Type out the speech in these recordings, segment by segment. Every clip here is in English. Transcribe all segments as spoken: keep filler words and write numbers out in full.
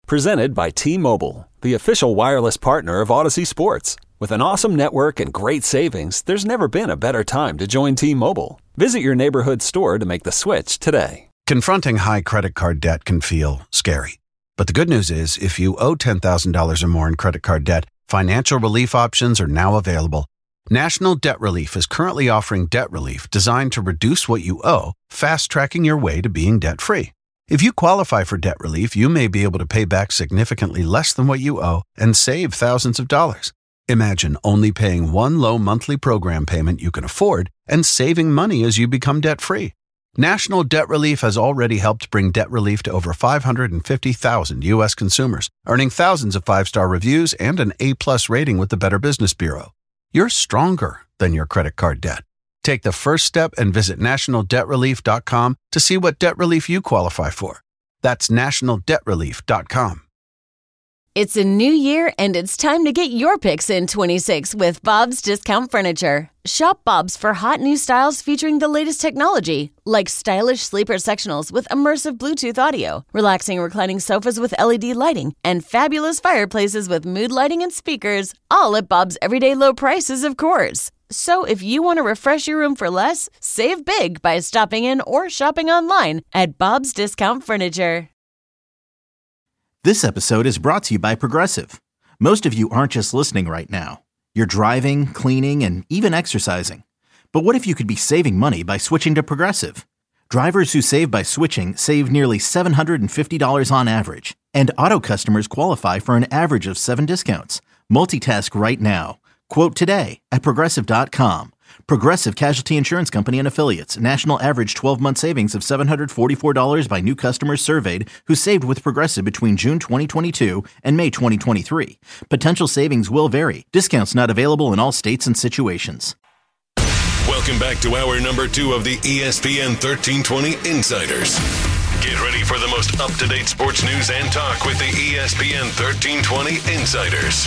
Presented by T-Mobile, the official wireless partner of Odyssey Sports. With an awesome network and great savings, there's never been a better time to join T-Mobile. Visit your neighborhood store to make the switch today. Confronting high credit card debt can feel scary. But the good news is, if you owe ten thousand dollars or more in credit card debt, financial relief options are now available. National Debt Relief is currently offering debt relief designed to reduce what you owe, fast-tracking your way to being debt-free. If you qualify for debt relief, you may be able to pay back significantly less than what you owe and save thousands of dollars. Imagine only paying one low monthly program payment you can afford and saving money as you become debt-free. National Debt Relief has already helped bring debt relief to over five hundred fifty thousand U S consumers, earning thousands of five-star reviews and an A-plus rating with the Better Business Bureau. You're stronger than your credit card debt. Take the first step and visit national debt relief dot com to see what debt relief you qualify for. That's national debt relief dot com. It's a new year, and it's time to get your picks in twenty-six with Bob's Discount Furniture. Shop Bob's for hot new styles featuring the latest technology, like stylish sleeper sectionals with immersive Bluetooth audio, relaxing reclining sofas with L E D lighting, and fabulous fireplaces with mood lighting and speakers, all at Bob's everyday low prices, of course. So if you want to refresh your room for less, save big by stopping in or shopping online at Bob's Discount Furniture. This episode is brought to you by Progressive. Most of you aren't just listening right now. You're driving, cleaning, and even exercising. But what if you could be saving money by switching to Progressive? Drivers who save by switching save nearly seven hundred fifty dollars on average. And auto customers qualify for an average of seven discounts. Multitask right now. Quote today at progressive dot com. Progressive Casualty Insurance Company and Affiliates. National average twelve-month savings of seven hundred forty-four dollars by new customers surveyed who saved with Progressive between June twenty twenty-two and May twenty twenty-three. Potential savings will vary. Discounts not available in all states and situations. Welcome back to hour number two of the E S P N thirteen twenty Insiders. Get ready for the most up-to-date sports news and talk with the E S P N thirteen twenty Insiders.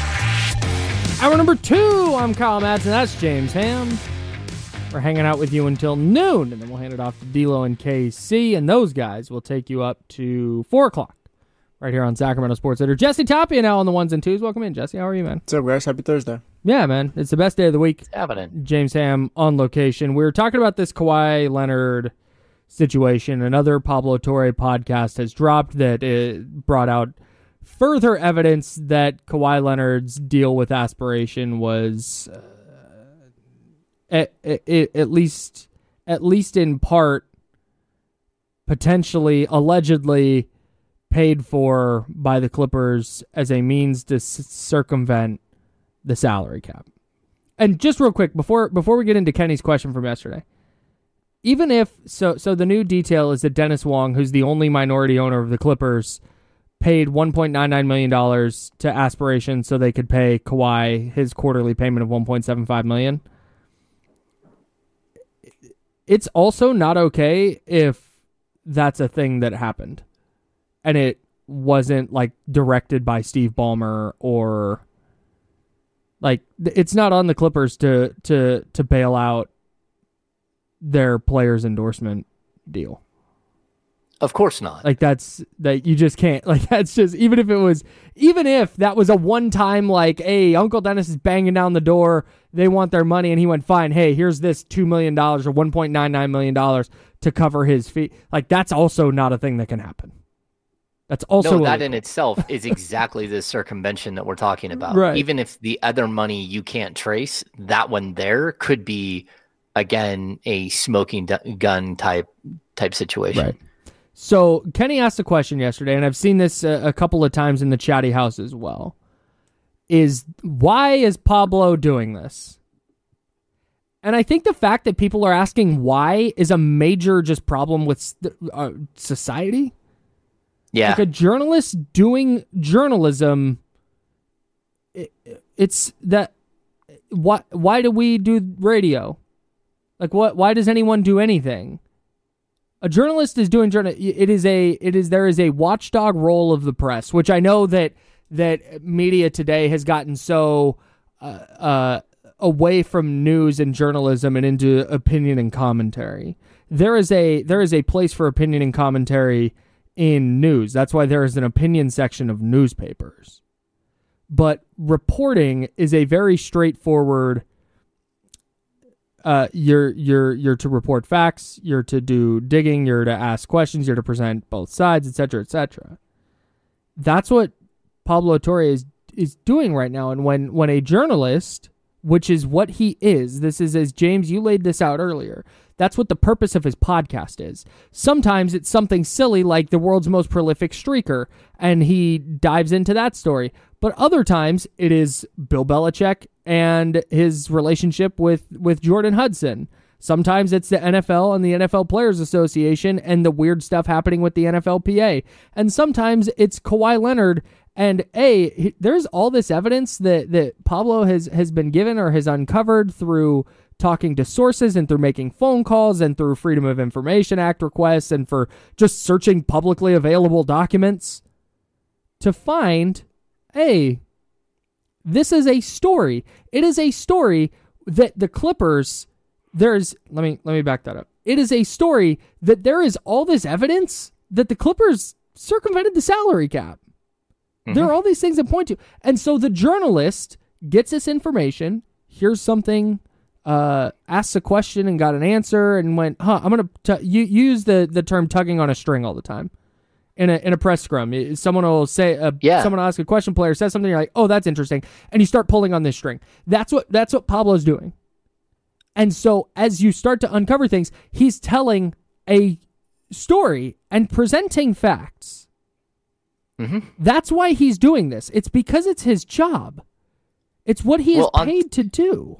Hour number two, I'm Kyle Madsen, that's James Ham. We're hanging out with you until noon, and then we'll hand it off to D-Lo and K C, and those guys will take you up to four o'clock right here on Sacramento Sports Center. Jesse Tapia now on the ones and twos. Welcome in, Jesse. How are you, man? What's up, guys? Happy Thursday. Yeah, man. It's the best day of the week. It's happening. James Ham on location. We were talking about this Kawhi Leonard situation. Another Pablo Torre podcast has dropped that it brought out further evidence that Kawhi Leonard's deal with aspiration was uh, at, at, at least at least in part potentially allegedly paid for by the Clippers as a means to s- circumvent the salary cap. And just real quick before before we get into Kenny's question from yesterday, even if so so the new detail is that Dennis Wong, who's the only minority owner of the Clippers, paid one point nine nine million dollars to Aspiration so they could pay Kawhi his quarterly payment of one point seven five million dollars. It's also not okay if that's a thing that happened and it wasn't like directed by Steve Ballmer, or like it's not on the Clippers to to to bail out their players' endorsement deal. Of course not. Like that's that you just can't, like that's just, even if it was, even if that was a one time like, hey, Uncle Dennis is banging down the door, they want their money, and he went, fine, hey, here's this two million dollars or one point nine nine million dollars to cover his fee. Like that's also not a thing that can happen. That's also no, that illegal. in itself is exactly the circumvention that we're talking about. Right. Even if the other money you can't trace, that one there could be, again, a smoking gun type type situation. Right. So Kenny asked a question yesterday, and I've seen this a, a couple of times in the chatty house as well, is why is Pablo doing this? And I think the fact that people are asking why is a major just problem with uh, society. Yeah. Like a journalist doing journalism, it, it's that, why, why do we do radio? Like what, why does anyone do anything? A journalist is doing journal. It is a. It is there is a watchdog role of the press, which I know that that media today has gotten so uh, uh, away from news and journalism and into opinion and commentary. There is a there is a place for opinion and commentary in news. That's why there is an opinion section of newspapers. But reporting is a very straightforward. Uh, you're you're you're to report facts. You're to do digging. You're to ask questions. You're to present both sides, et cetera, et cetera. That's what Pablo Torre is is doing right now. And when when a journalist, which is what he is, this is, as James, you laid this out earlier. That's what the purpose of his podcast is. Sometimes it's something silly like the world's most prolific streaker, and he dives into that story. But other times it is Bill Belichick and his relationship with, with Jordan Hudson. Sometimes it's the N F L and the N F L Players Association and the weird stuff happening with the N F L P A. And sometimes it's Kawhi Leonard. And A, there's all this evidence that, that Pablo has, has been given or has uncovered through talking to sources and through making phone calls and through Freedom of Information Act requests and for just searching publicly available documents to find, hey, this is a story. It is a story that the Clippers, there's, let me, let me back that up. It is a story that there is all this evidence that the Clippers circumvented the salary cap. Mm-hmm. There are all these things that point to. And so the journalist gets this information, hears something, uh, asks a question and got an answer and went, huh, I'm going to, you use the, the term tugging on a string all the time in a, in a press scrum. Someone will say, uh, yeah. someone will ask a question, player says something, you're like, oh, that's interesting. And you start pulling on this string. That's what, that's what Pablo's doing. And so as you start to uncover things, he's telling a story and presenting facts. Mm-hmm. That's why he's doing this. It's because it's his job. It's what he well, is paid on, to do.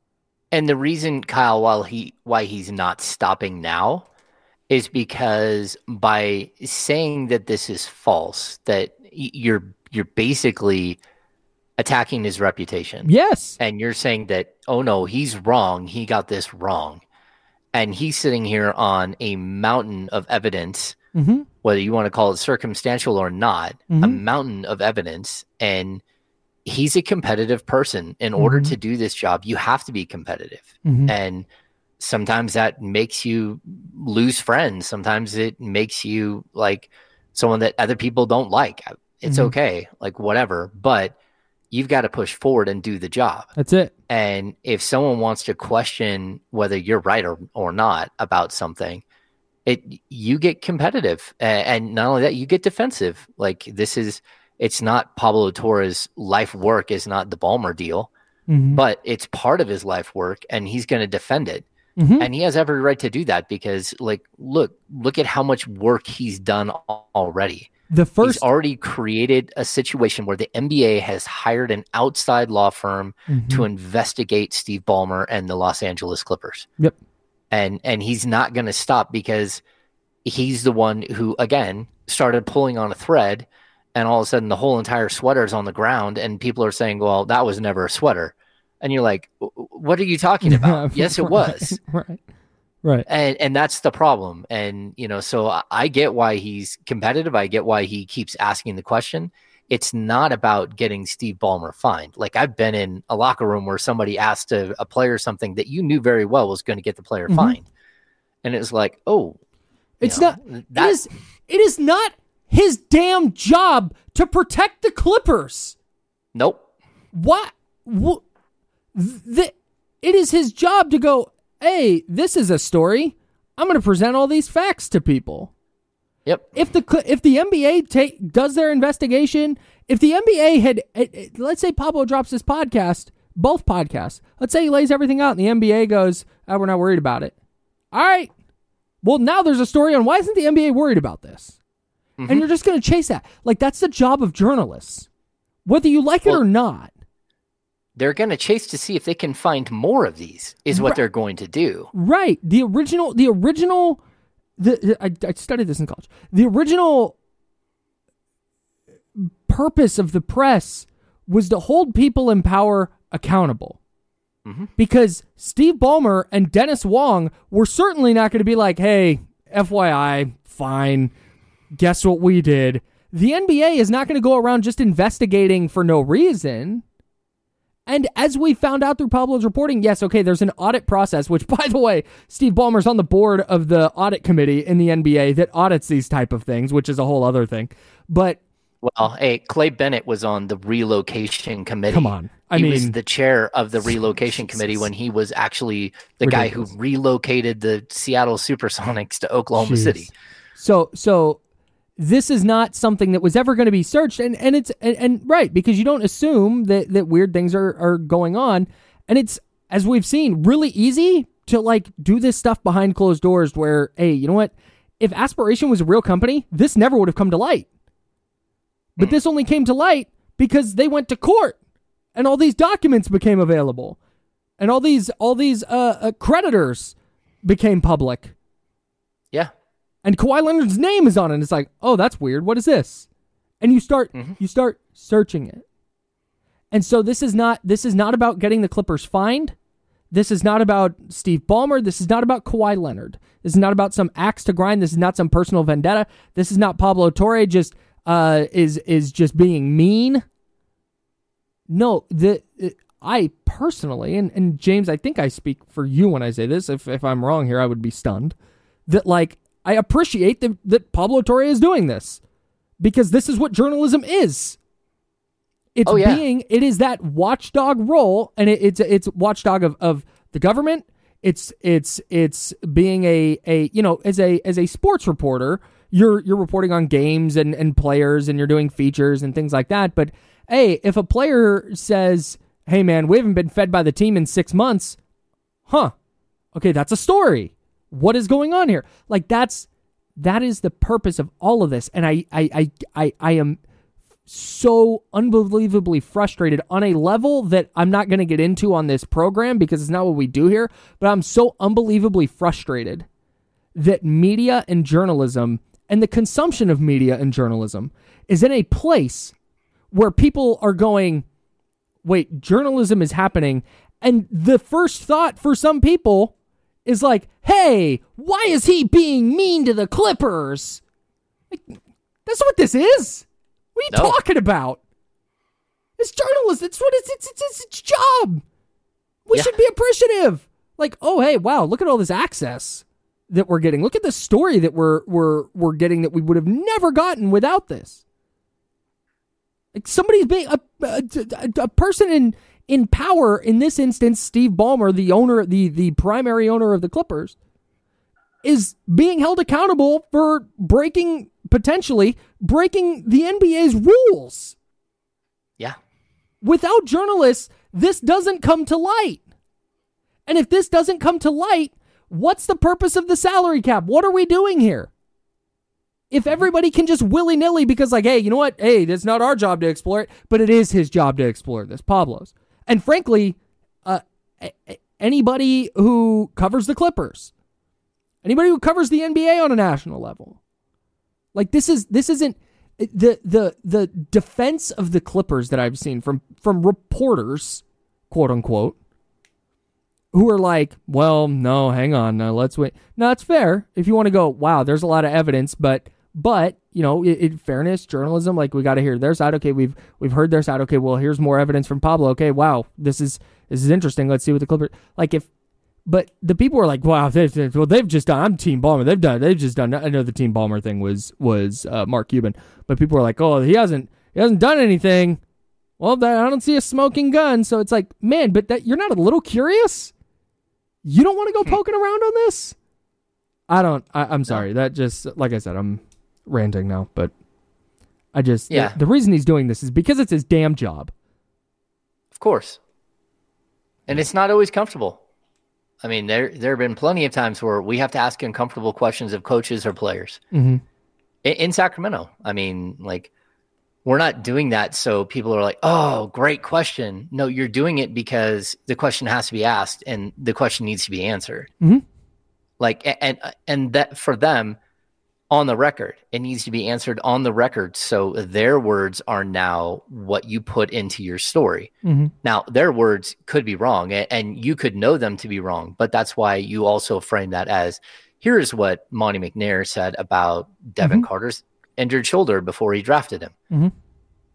And the reason, Kyle, while he why he's not stopping now is because by saying that this is false, that you're you're basically attacking his reputation. Yes. And you're saying that, oh no, he's wrong. He got this wrong. And he's sitting here on a mountain of evidence. Mm-hmm. Whether you want to call it circumstantial or not, mm-hmm. a mountain of evidence. And he's a competitive person. In mm-hmm. order to do this job, you have to be competitive. Mm-hmm. And sometimes that makes you lose friends. Sometimes it makes you like someone that other people don't like. It's mm-hmm. okay, like whatever. But you've got to push forward and do the job. That's it. And if someone wants to question whether you're right or, or not about something, It you get competitive, and not only that, you get defensive. Like this is, it's not Pablo Torre's life work is not the Ballmer deal, mm-hmm. but it's part of his life work, and he's going to defend it. Mm-hmm. And he has every right to do that because, like, look, look at how much work he's done already. The first, he's already created a situation where the N B A has hired an outside law firm mm-hmm. to investigate Steve Ballmer and the Los Angeles Clippers. Yep. And and he's not going to stop because he's the one who, again, started pulling on a thread, and all of a sudden the whole entire sweater is on the ground, and people are saying, well, that was never a sweater. And you're like, what are you talking about? Yes, it was. Right. Right. And and that's the problem. And, you know, so I, I get why he's competitive. I get why he keeps asking the question. It's not about getting Steve Ballmer fined. Like, I've been in a locker room where somebody asked a, a player something that you knew very well was going to get the player mm-hmm. fined. And it was like, oh, it's know, not, that, it is, it is not his damn job to protect the Clippers. Nope. What? what the, it is his job to go, hey, this is a story. I'm going to present all these facts to people. Yep. If the if the N B A take does their investigation, if the N B A had, let's say Pablo drops this podcast, both podcasts, let's say he lays everything out and the N B A goes, oh, we're not worried about it. All right. Well, now there's a story on why isn't the N B A worried about this? Mm-hmm. And you're just going to chase that. Like, that's the job of journalists, whether you like well, it or not. They're going to chase to see if they can find more of these is what right. they're going to do. Right. The original, the original... The, the I, I studied this in college. The original purpose of the press was to hold people in power accountable. Mm-hmm. Because Steve Ballmer and Dennis Wong were certainly not going to be like, hey, F Y I, fine, guess what we did? The N B A is not going to go around just investigating for no reason. And as we found out through Pablo's reporting, yes, okay, there's an audit process, which, by the way, Steve Ballmer's on the board of the audit committee in the N B A that audits these type of things, which is a whole other thing. But well, hey, Clay Bennett was on the relocation committee. Come on. I he mean, was the chair of the relocation committee when he was actually the ridiculous. guy who relocated the Seattle Supersonics to Oklahoma Jeez. City. So, so this is not something that was ever going to be searched, and and it's and, and right because you don't assume that that weird things are are going on, and it's, as we've seen, really easy to like do this stuff behind closed doors. Where, hey, you know what? If Aspiration was a real company, this never would have come to light. But this only came to light because they went to court, and all these documents became available, and all these all these uh, uh, creditors became public. Yeah. And Kawhi Leonard's name is on it. And it's like, oh, that's weird. What is this? And you start mm-hmm. you start searching it. And so this is not this is not about getting the Clippers fined. This is not about Steve Ballmer. This is not about Kawhi Leonard. This is not about some axe to grind. This is not some personal vendetta. This is not Pablo Torre just uh, is is just being mean. No, the I personally, and, and James, I think I speak for you when I say this. If if I'm wrong here, I would be stunned. That like. I appreciate that, that Pablo Torre is doing this because this is what journalism is. It's oh, yeah. being, it is that watchdog role, and it, it's it's watchdog of, of the government. It's it's it's being a, a you know as a as a sports reporter, you're you're reporting on games and, and players, and you're doing features and things like that. But hey, if a player says, "Hey man, we haven't been fed by the team in six months," huh? Okay, that's a story. What is going on here? Like that's that is the purpose of all of this, and I I I I, I am so unbelievably frustrated on a level that I'm not going to get into on this program because it's not what we do here. But I'm so unbelievably frustrated that media and journalism and the consumption of media and journalism is in a place where people are going, "Wait, journalism is happening," and the first thought for some people is like, hey, why is he being mean to the Clippers? Like, that's what this is. What are you no. talking about? It's journalism. It's what it's it's it's, it's its job. We yeah. should be appreciative. Like, oh hey, wow, look at all this access that we're getting. Look at the story that we're we're we're getting that we would have never gotten without this. Like somebody's being a a, a person in. In power, in this instance, Steve Ballmer, the owner, the, the primary owner of the Clippers, is being held accountable for breaking, potentially, breaking the N B A's rules. Yeah. Without journalists, this doesn't come to light. And if this doesn't come to light, what's the purpose of the salary cap? What are we doing here? If everybody can just willy-nilly, because like, hey, you know what? Hey, it's not our job to explore it, but it is his job to explore this, Pablo's. And frankly, uh, anybody who covers the Clippers, anybody who covers the N B A on a national level, like this is this isn't the the the defense of the Clippers that I've seen from from reporters, quote unquote, who are like, well, no, hang on, no, let's wait. No, it's fair if you want to go, wow, there's a lot of evidence, but. But, you know, in fairness, journalism, like we got to hear their side. Okay, we've we've heard their side. Okay, well, here's more evidence from Pablo. Okay, wow, this is this is interesting. Let's see what the Clippers like. If, but the people were like, wow, they've, they've, well, they've just done. I'm Team Ballmer. They've done. They've just done. I know the Team Ballmer thing was was uh, Mark Cuban, but people were like, oh, he hasn't he hasn't done anything. Well, I don't see a smoking gun. So it's like, man, but that you're not a little curious. You don't want to go poking around on this. I don't. I, I'm sorry. That just like I said, I'm. ranting now, but I just yeah. the, the reason he's doing this is because it's his damn job. Of course. And it's not always comfortable. I mean, there there have been plenty of times where we have to ask uncomfortable questions of coaches or players. Mm-hmm. In, in Sacramento, I mean, like, we're not doing that so people are like, oh, great question. No, you're doing it because the question has to be asked and the question needs to be answered. Mm-hmm. Like, and and that for them, on the record, it needs to be answered on the record. So their words are now what you put into your story. Mm-hmm. Now, their words could be wrong, and you could know them to be wrong, but that's why you also frame that as, here's what Monty McNair said about Devin mm-hmm. Carter's injured shoulder before he drafted him. Mm-hmm.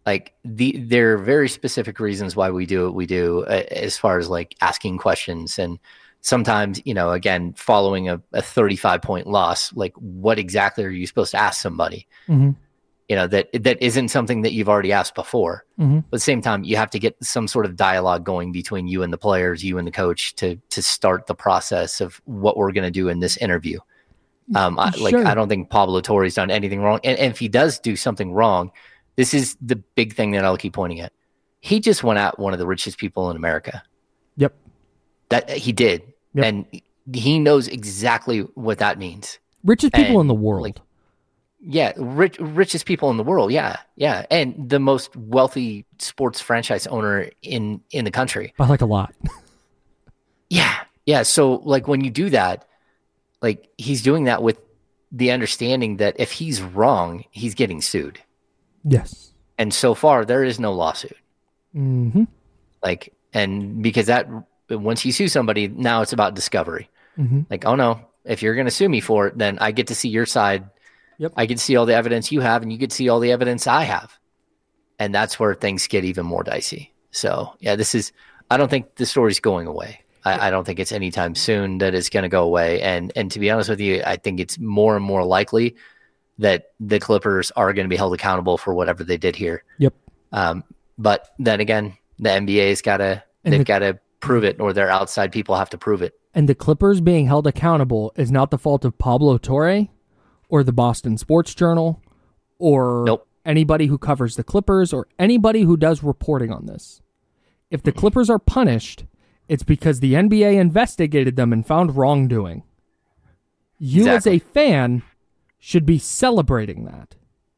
like the there are very specific reasons why we do what we do, uh, as far as like asking questions. And sometimes, you know, again, following a, a thirty-five point loss, like what exactly are you supposed to ask somebody? Mm-hmm. You know, that that isn't something that you've already asked before. Mm-hmm. But at the same time, you have to get some sort of dialogue going between you and the players, you and the coach, to to start the process of what we're going to do in this interview. Um, I, sure. Like, I don't think Pablo Torre's done anything wrong. And, and if he does do something wrong, this is the big thing that I'll keep pointing at. He just went at one of the richest people in America. Yep. That he did. Yep. And he knows exactly what that means. Richest people and, in the world. Like, yeah, rich, richest people in the world. Yeah, yeah, and the most wealthy sports franchise owner in in the country by like a lot. yeah, yeah. So like when you do that, like he's doing that with the understanding that if he's wrong, he's getting sued. Yes. And so far, there is no lawsuit. Mm-hmm. Like, and because that once you sue somebody, now it's about discovery. Mm-hmm. Like, oh no, if you're going to sue me for it, then I get to see your side. Yep. I get to see all the evidence you have, and you get to see all the evidence I have. And that's where things get even more dicey. So, yeah, this is, I don't think the story's going away. I, I don't think it's anytime soon that it's going to go away. And and to be honest with you, I think it's more and more likely that the Clippers are going to be held accountable for whatever they did here. Yep. Um, but then again, the N B A's got to, they've got to prove it, or their outside people have to prove it. And the Clippers being held accountable is not the fault of Pablo Torre or the Boston Sports Journal or nope. anybody who covers the Clippers or anybody who does reporting on this. If the Clippers are punished, it's because the N B A investigated them and found wrongdoing. You exactly. as a fan should be celebrating that.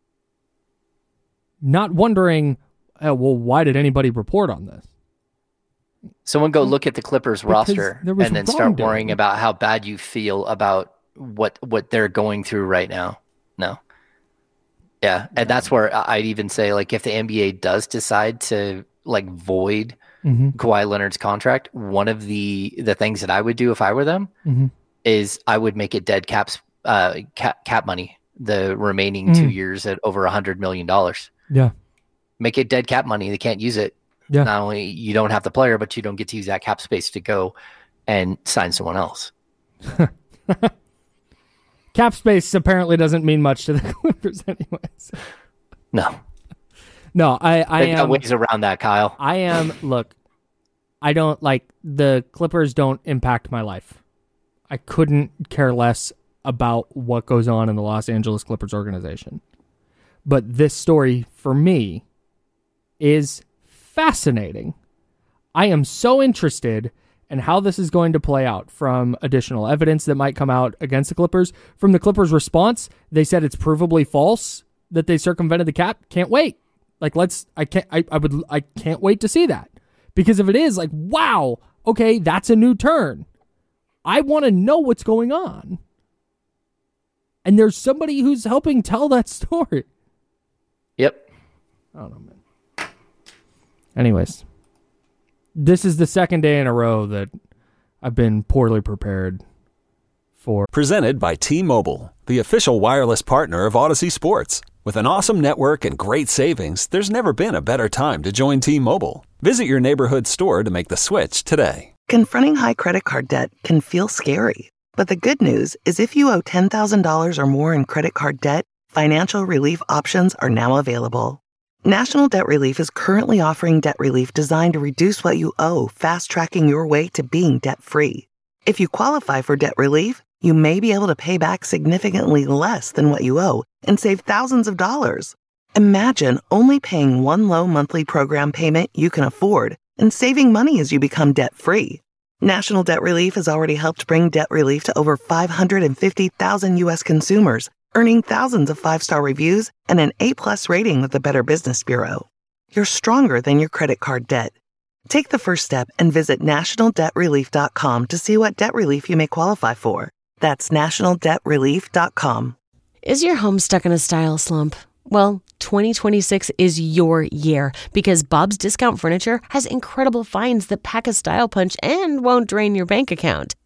Not wondering, oh, well, why did anybody report on this? Someone go look at the Clippers because roster and then start worrying about how bad you feel about what what they're going through right now. No. Yeah, and that's where I'd even say, like, if the N B A does decide to, like, void mm-hmm. Kawhi Leonard's contract, one of the, the things that I would do if I were them mm-hmm. is I would make it dead caps, uh, cap, cap money, the remaining mm. two years at over one hundred million dollars. Yeah. Make it dead cap money. They can't use it. Yeah. Not only you don't have the player, but you don't get to use that cap space to go and sign someone else. Cap space apparently doesn't mean much to the Clippers anyways. No. No, I, I am... ways around that, Kyle. I am... Look, I don't... Like, the Clippers don't impact my life. I couldn't care less about what goes on in the Los Angeles Clippers organization. But this story, for me, is fascinating. I am so interested in how this is going to play out, from additional evidence that might come out against the Clippers. From the Clippers' response, they said it's provably false that they circumvented the cap. Can't wait. Like, let's, I can't, I, I would, I can't wait to see that. Because if it is, like, wow, okay, that's a new turn. I want to know what's going on. And there's somebody who's helping tell that story. Yep. I don't know, man. Anyways, this is the second day in a row that I've been poorly prepared for. Presented by T-Mobile, the official wireless partner of Odyssey Sports. With an awesome network and great savings, there's never been a better time to join T-Mobile. Visit your neighborhood store to make the switch today. Confronting high credit card debt can feel scary. But the good news is if you owe ten thousand dollars or more in credit card debt, financial relief options are now available. National Debt Relief is currently offering debt relief designed to reduce what you owe, fast-tracking your way to being debt-free. If you qualify for debt relief, you may be able to pay back significantly less than what you owe and save thousands of dollars. Imagine only paying one low monthly program payment you can afford and saving money as you become debt-free. National Debt Relief has already helped bring debt relief to over five hundred fifty thousand U S consumers, earning thousands of five-star reviews and an A-plus rating with the Better Business Bureau. You're stronger than your credit card debt. Take the first step and visit national debt relief dot com to see what debt relief you may qualify for. That's national debt relief dot com. Is your home stuck in a style slump? Well, twenty twenty-six is your year because Bob's Discount Furniture has incredible finds that pack a style punch and won't drain your bank account.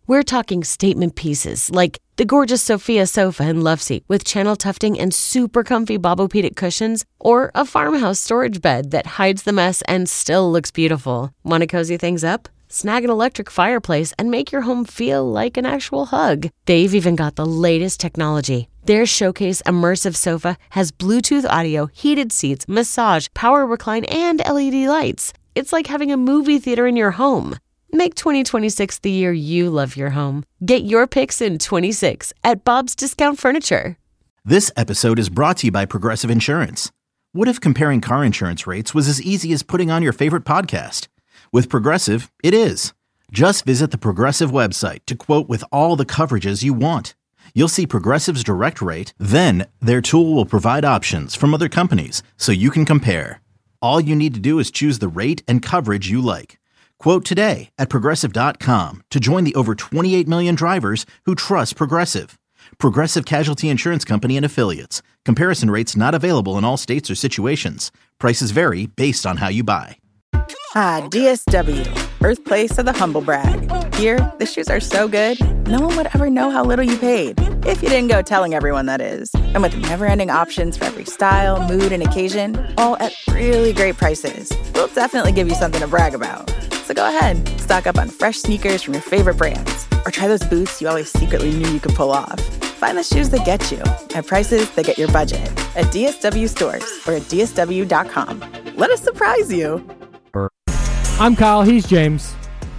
We're talking statement pieces like the gorgeous Sophia sofa and love seat with channel tufting and super comfy Bobopedic cushions, or a farmhouse storage bed that hides the mess and still looks beautiful. Want to cozy things up? Snag an electric fireplace and make your home feel like an actual hug. They've even got the latest technology. Their Showcase Immersive Sofa has Bluetooth audio, heated seats, massage, power recline, and L E D lights. It's like having a movie theater in your home. Make twenty twenty-six the year you love your home. Get your picks in twenty-six at Bob's Discount Furniture. This episode is brought to you by Progressive Insurance. What if comparing car insurance rates was as easy as putting on your favorite podcast? With Progressive, it is. Just visit the Progressive website to quote with all the coverages you want. You'll see Progressive's direct rate, then their tool will provide options from other companies so you can compare. All you need to do is choose the rate and coverage you like. Quote today at Progressive dot com to join the over twenty-eight million drivers who trust Progressive. Progressive Casualty Insurance Company and Affiliates. Comparison rates not available in all states or situations. Prices vary based on how you buy. Ah, D S W, birthplace of the humble brag. Here, the shoes are so good, no one would ever know how little you paid. If you didn't go telling everyone, that is. And with never-ending options for every style, mood, and occasion, all at really great prices, we'll definitely give you something to brag about. So go ahead, stock up on fresh sneakers from your favorite brands, or try those boots you always secretly knew you could pull off. Find the shoes that get you at prices that get your budget at D S W stores or at D S W dot com. Let us surprise you. I'm Kyle, he's James.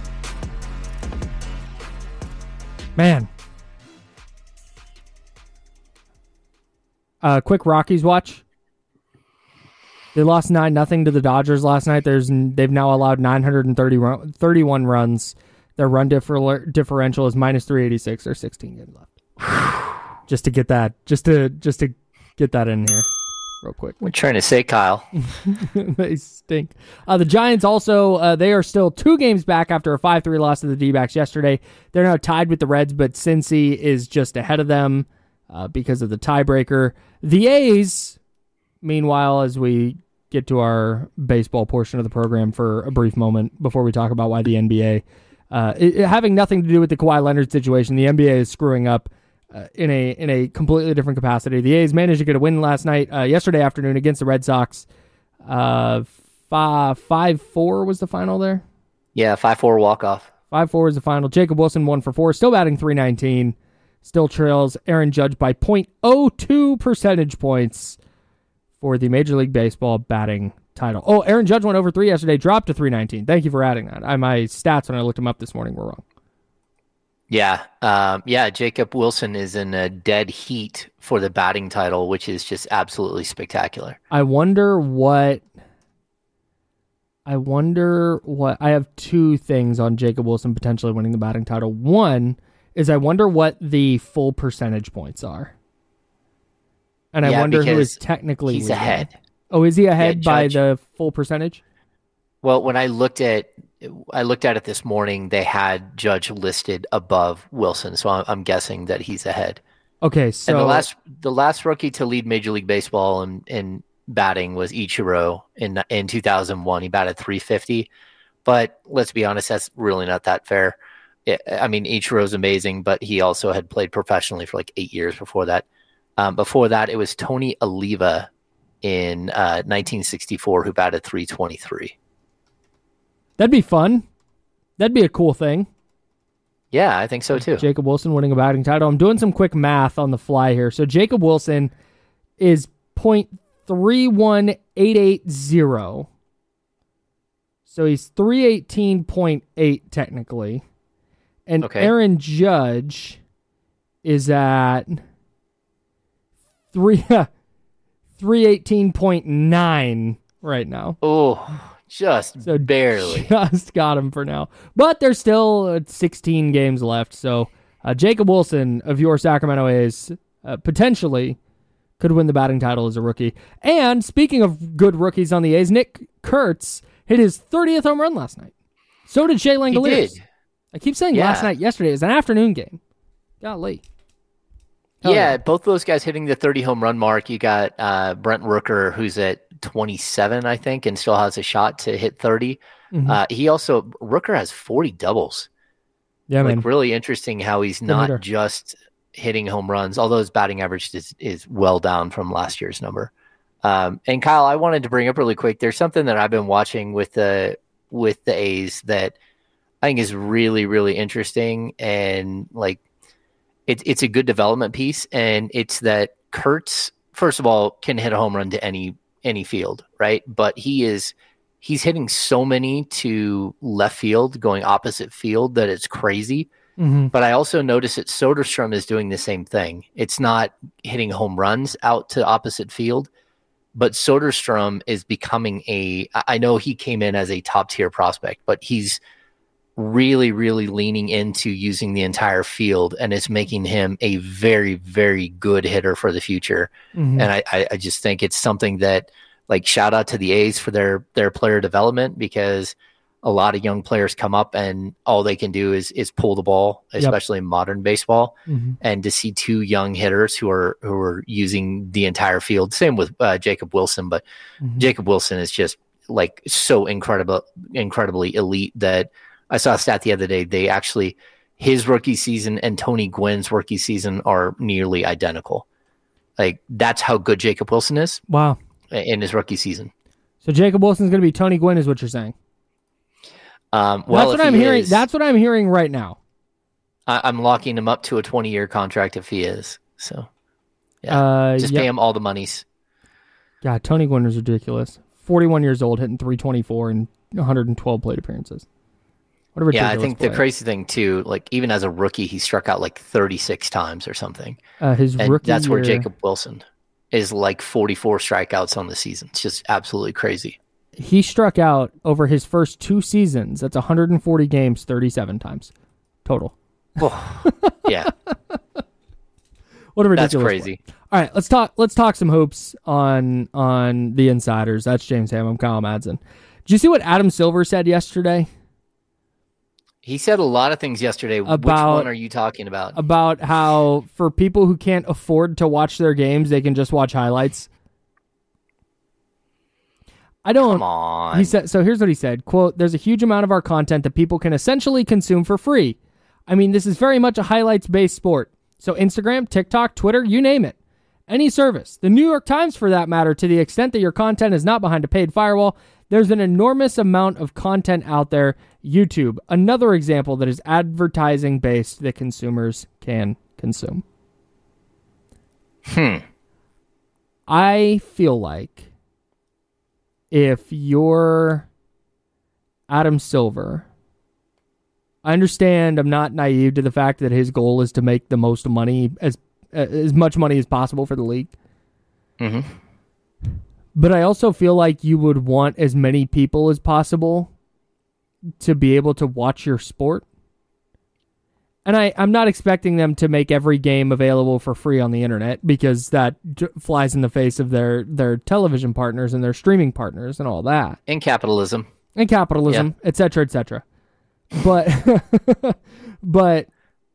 Man. Uh, quick Rockies watch. They lost nine nothing to the Dodgers last night. There's They've now allowed nine hundred thirty run, thirty-one runs. Their run differ, differential is minus three eighty-six. There's sixteen games left. just to get that, just to just to get that in here real quick. We're trying to say, Kyle. They stink. Uh, the Giants also, uh, they are still two games back after a five three loss to the D-backs yesterday. They're now tied with the Reds, but Cincy is just ahead of them uh, because of the tiebreaker. The A's, meanwhile, as we get to our baseball portion of the program for a brief moment before we talk about why the N B A, uh, it, it, having nothing to do with the Kawhi Leonard situation, the N B A is screwing up uh, in a in a completely different capacity. The A's managed to get a win last night, uh, yesterday afternoon against the Red Sox. Uh, five, five four was the final there? Yeah, five four walk-off. five four is the final. Jacob Wilson, one for four, still batting three nineteen. Still trails Aaron Judge by point oh two percentage points for the Major League Baseball batting title. Oh, Aaron Judge went over three yesterday, dropped to three nineteen. Thank you for adding that. I, my stats when I looked him up this morning were wrong. Yeah, um, yeah. Jacob Wilson is in a dead heat for the batting title, which is just absolutely spectacular. I wonder what... I wonder what... I have two things on Jacob Wilson potentially winning the batting title. One is I wonder what the full percentage points are. And I yeah, wonder who is technically he's leading. ahead. Oh, is he ahead yeah, by Judge, the full percentage? Well, when I looked at I looked at it this morning, they had Judge listed above Wilson, so I'm, I'm guessing that he's ahead. Okay, so and the last the last rookie to lead Major League Baseball in, in batting was Ichiro in in two thousand one. He batted three fifty, but let's be honest, that's really not that fair. It, I mean, Ichiro's amazing, but he also had played professionally for like eight years before that. Um, before that, it was Tony Oliva in uh, nineteen sixty-four who batted three twenty-three. That'd be fun. That'd be a cool thing. Yeah, I think so too. Jacob Wilson winning a batting title. I'm doing some quick math on the fly here. So Jacob Wilson is point three one eight eight zero. So he's three eighteen point eight technically. And okay. Aaron Judge is at three three eighteen point nine right now. Oh, just so barely. Just got him for now. But there's still sixteen games left. So uh, Jacob Wilson of your Sacramento A's uh, potentially could win the batting title as a rookie. And speaking of good rookies on the A's, Nick Kurtz hit his thirtieth home run last night. So did Shea Langoliers. He did. I keep saying yeah. last night, yesterday. It was an afternoon game. Golly. Yeah, yeah, both those guys hitting the thirty home run mark. You got uh, Brent Rooker, who's at twenty-seven, I think, and still has a shot to hit thirty. Mm-hmm. Uh, he also, Rooker has forty doubles. Yeah, like man. really interesting how he's Good not hitter. just hitting home runs, although his batting average is, is well down from last year's number. Um, and Kyle, I wanted to bring up really quick. There's something that I've been watching with the with the A's that I think is really, really interesting, and like it's it's a good development piece. And it's that Kurtz, first of all, can hit a home run to any any field, right? But he is he's hitting so many to left field, going opposite field, that it's crazy. Mm-hmm. But I also notice that Soderstrom is doing the same thing. It's not hitting home runs out to opposite field, but Soderstrom is becoming a, I know he came in as a top tier prospect, but he's really, really leaning into using the entire field, and it's making him a very, very good hitter for the future. Mm-hmm. And I, I, I just think it's something that, like, shout out to the A's for their, their player development, because a lot of young players come up and all they can do is is pull the ball, especially yep. in modern baseball. Mm-hmm. And to see two young hitters who are who are using the entire field, same with uh, Jacob Wilson, but mm-hmm. Jacob Wilson is just like so incredible, incredibly elite that I saw a stat the other day. They actually, his rookie season and Tony Gwynn's rookie season are nearly identical. Like, that's how good Jacob Wilson is. Wow. In his rookie season. So Jacob Wilson's going to be Tony Gwynn, is what you're saying? Um, well, that's what I'm he hearing. Is, that's what I'm hearing right now. I, I'm locking him up to a twenty-year contract if he is. So, yeah, uh, just yep. pay him all the monies. God, Tony Gwynn is ridiculous. forty-one years old, hitting three twenty-four and one hundred twelve plate appearances. What a ridiculous Yeah, I think play. the crazy thing too, like even as a rookie, he struck out like thirty-six times or something. Uh, his and rookie that's where year, Jacob Wilson is like forty-four strikeouts on the season. It's just absolutely crazy. He struck out over his first two seasons. That's one hundred forty games, thirty-seven times total. Oh, yeah. What a ridiculous That's crazy. Play. All right, let's talk. Let's talk some hoops on on the insiders. That's James Ham. I'm Kyle Madsen. Did you see what Adam Silver said yesterday? He said a lot of things yesterday. About, Which one are you talking about? About how for people who can't afford to watch their games, they can just watch highlights. I don't. Come on. He said. So here's what he said. Quote: "There's a huge amount of our content that people can essentially consume for free. I mean, this is very much a highlights-based sport. So Instagram, TikTok, Twitter, you name it. Any service. The New York Times, for that matter, to the extent that your content is not behind a paid firewall, there's an enormous amount of content out there. YouTube, another example that is advertising-based that consumers can consume." Hmm. I feel like if you're Adam Silver, I understand I'm not naive to the fact that his goal is to make the most money, as as much money as possible for the league. Mm-hmm. But I also feel like you would want as many people as possible to be able to watch your sport. And I, I'm not expecting them to make every game available for free on the internet, because that j- flies in the face of their, their television partners and their streaming partners and all that. And capitalism. And capitalism, yeah. et cetera, et cetera. But, but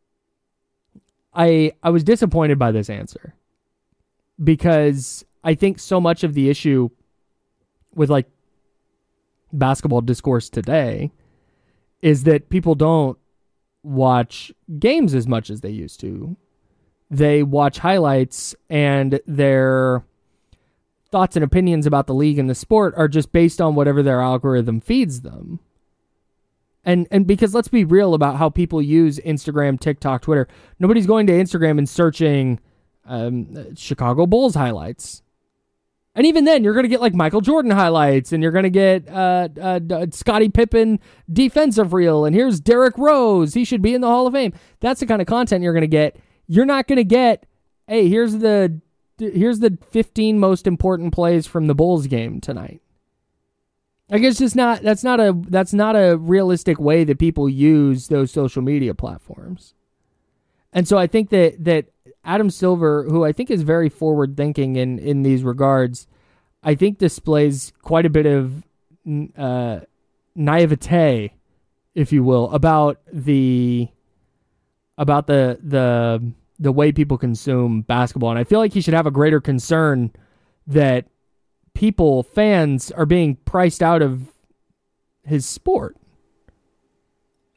I, I was disappointed by this answer, because I think so much of the issue with like basketball discourse today is that people don't watch games as much as they used to. They watch highlights, and their thoughts and opinions about the league and the sport are just based on whatever their algorithm feeds them. And and because let's be real about how people use Instagram, TikTok, Twitter. Nobody's going to Instagram and searching um, Chicago Bulls highlights. And even then, you're going to get like Michael Jordan highlights, and you're going to get uh, uh, uh, Scottie Pippen defensive reel, and here's Derrick Rose. He should be in the Hall of Fame. That's the kind of content you're going to get. You're not going to get, hey, here's the here's the fifteen most important plays from the Bulls game tonight. I guess just not that's not a that's not a realistic way that people use those social media platforms. And so I think that that Adam Silver, who I think is very forward thinking in, in these regards, I think displays quite a bit of uh, naivete, if you will, about the about the the the way people consume basketball. And I feel like he should have a greater concern that people, fans, are being priced out of his sport.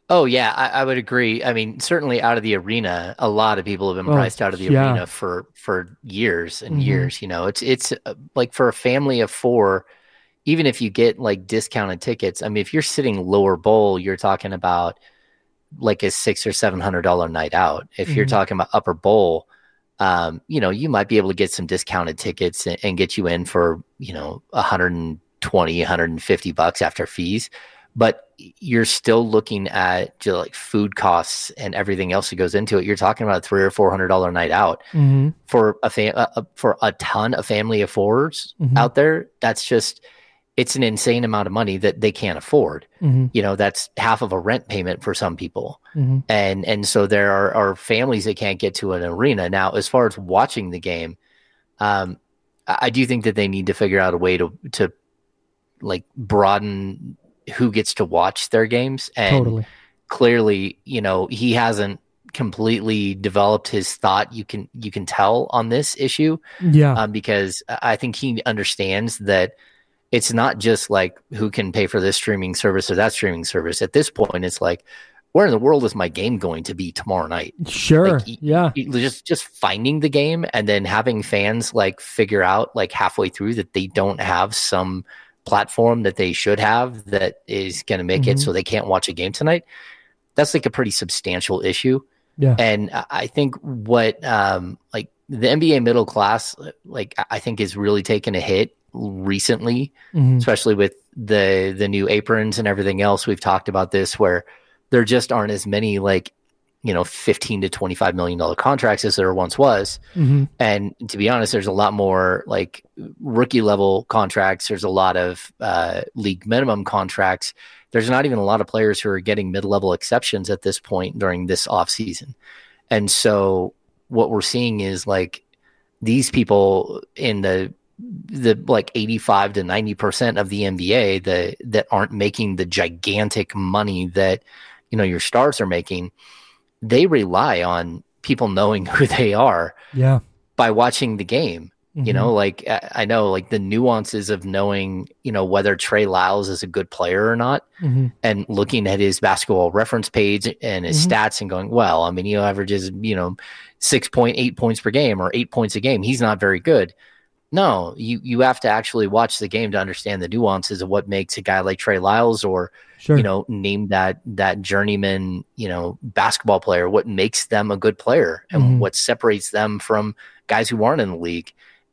Oh, yeah, I, I would agree. I mean, certainly out of the arena, a lot of people have been Oh, priced out of the yeah. arena for, for years and Mhm. years. You know, it's, it's uh, like for a family of four, even if you get like discounted tickets, I mean, if you're sitting lower bowl, you're talking about like a six or seven hundred dollar night out. If you're Mhm. talking about upper bowl, um, you know, you might be able to get some discounted tickets and, and get you in for, you know, one hundred twenty, one hundred fifty bucks after fees. But you're still looking at just like food costs and everything else that goes into it. You're talking about a three or four hundred dollar night out Mhm. for a fam- uh, for a ton of family of fours Mhm. out there. That's just, it's an insane amount of money that they can't afford. Mhm. You know, that's half of a rent payment for some people. Mhm. And and so there are, are families that can't get to an arena. Now, as far as watching the game, um, I, I do think that they need to figure out a way to to like broaden who gets to watch their games. And Totally. clearly, you know, he hasn't completely developed his thought. You can you can tell on this issue, Yeah. um, because I think he understands that it's not just like who can pay for this streaming service or that streaming service. At this point, it's like, where in the world is my game going to be tomorrow night? Sure. Like, y- yeah. y- just just finding the game and then having fans like figure out like halfway through that they don't have some platform that they should have that is going to make Mhm. it so they can't watch a game tonight. That's like a pretty substantial issue. Yeah. And I I think what um, like the N B A middle class, like I- I think is really taken a hit recently, Mhm. especially with the the new aprons and everything else. We've talked about this where there just aren't as many like, you know, fifteen to twenty-five million dollar contracts as there once was. Mhm. And to be honest, there's a lot more like rookie level contracts. There's a lot of uh, league minimum contracts. There's not even a lot of players who are getting mid-level exceptions at this point during this offseason. And so what we're seeing is like these people in the the like eighty-five to ninety percent of the N B A that that aren't making the gigantic money that, you know, your stars are making, they rely on people knowing who they are Yeah. by watching the game. You know, like I I know like the nuances of knowing, you know, whether Trey Lyles is a good player or not, Mhm. and looking at his basketball reference page and his Mhm. stats and going, well, I mean, he averages, you know, six point eight points per game or eight points a game. He's not very good. No, you, you have to actually watch the game to understand the nuances of what makes a guy like Trey Lyles or, Sure. you know, name that, that journeyman, you know, basketball player, what makes them a good player and Mhm. what separates them from guys who aren't in the league.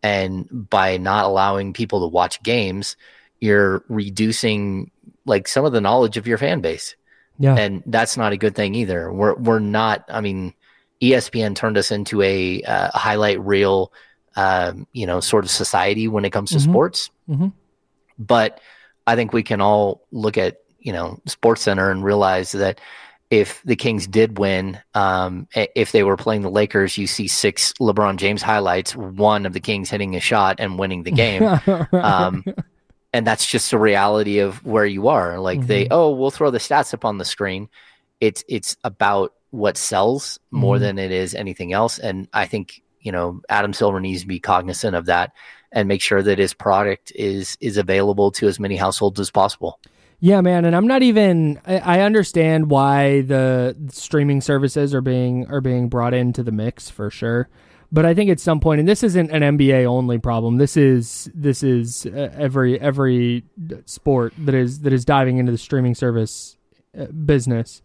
And by not allowing people to watch games, you're reducing like some of the knowledge of your fan base. Yeah. And that's not a good thing either. We're, we're not, I mean, E S P N turned us into a, uh, highlight reel, um, you know, sort of society when it comes to Mhm. sports. Mhm. But I think we can all look at, you know, Sports Center and realize that if the Kings did win, um, i- if they were playing the Lakers, you see six LeBron James highlights, one of the Kings hitting a shot and winning the game. um, and that's just the reality of where you are. Like they, Mhm. oh, we'll throw the stats up on the screen. It's, it's about what sells more Mhm. than it is anything else. And I think, you know, Adam Silver needs to be cognizant of that and make sure that his product is, is available to as many households as possible. Yeah, man, and I'm not even. I, I understand why the streaming services are being are being brought into the mix for sure, but I think at some point, and this isn't an N B A only problem. This is this is uh, every every sport that is that is diving into the streaming service uh, business.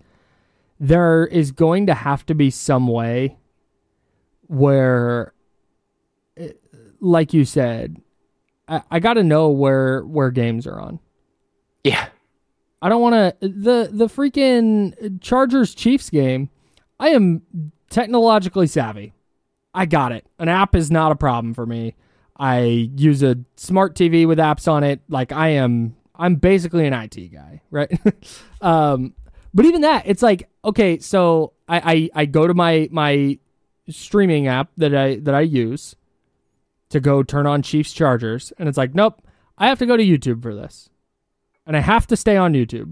There is going to have to be some way where, uh, like you said, I, I got to know where where games are on. Yeah. I don't want to the the freaking Chargers Chiefs game. I am technologically savvy. I got it. An app is not a problem for me. I use a smart T V with apps on it. Like I am I'm basically an I T guy, right? um but even that, it's like, okay, so I, I I go to my my streaming app that I that I use to go turn on Chiefs Chargers, and it's like, nope, I have to go to YouTube for this. And I have to stay on YouTube.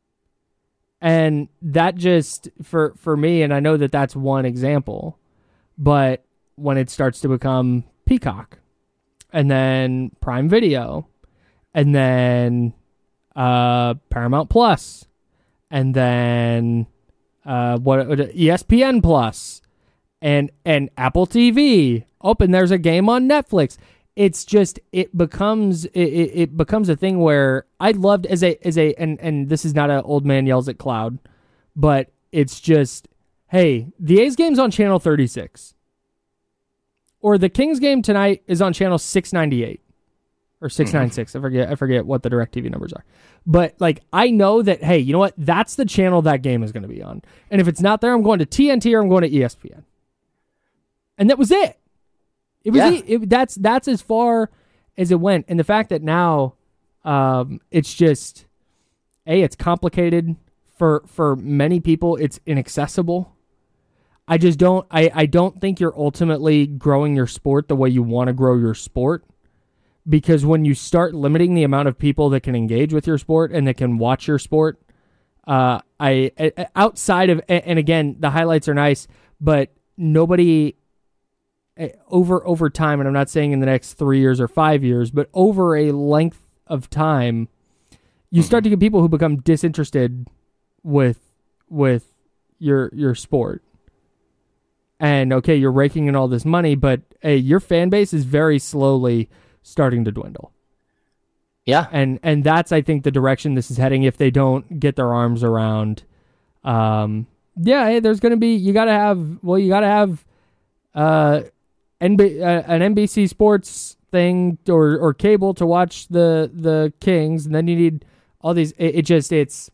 And that just, for, for me, and I know that that's one example, but when it starts to become Peacock, and then Prime Video, and then uh, Paramount Plus, and then uh, what E S P N Plus, and and Apple T V. Oh, and there's a game on Netflix. It's just it becomes it, it becomes a thing where I loved as a as a and and this is not an old man yells at cloud, but it's just, hey, the A's game's on channel thirty-six, or the Kings game tonight is on channel six ninety-eight or six ninety-six. Mm-hmm. I forget I forget what the DirecTV numbers are, but like I know that, hey, you know what? That's the channel that game is going to be on, and if it's not there, I'm going to T N T or I'm going to E S P N, and that was it. It was yeah. it, that's that's as far as it went, and the fact that now um, it's just a it's complicated for for many people. It's inaccessible. I just don't I, I don't think you're ultimately growing your sport the way you want to grow your sport, because when you start limiting the amount of people that can engage with your sport and that can watch your sport, uh, I, I outside of and again the highlights are nice, but nobody. Over over time, and I'm not saying in the next three years or five years, but over a length of time, you start to get people who become disinterested with with your your sport. And okay, you're raking in all this money, but hey, your fan base is very slowly starting to dwindle. Yeah, and and that's I think the direction this is heading if they don't get their arms around. Um, yeah, hey, there's going to be you got to have well, you got to have. Uh, N B, uh, an N B C Sports thing or or cable to watch the the Kings, and then you need all these. It, it just it's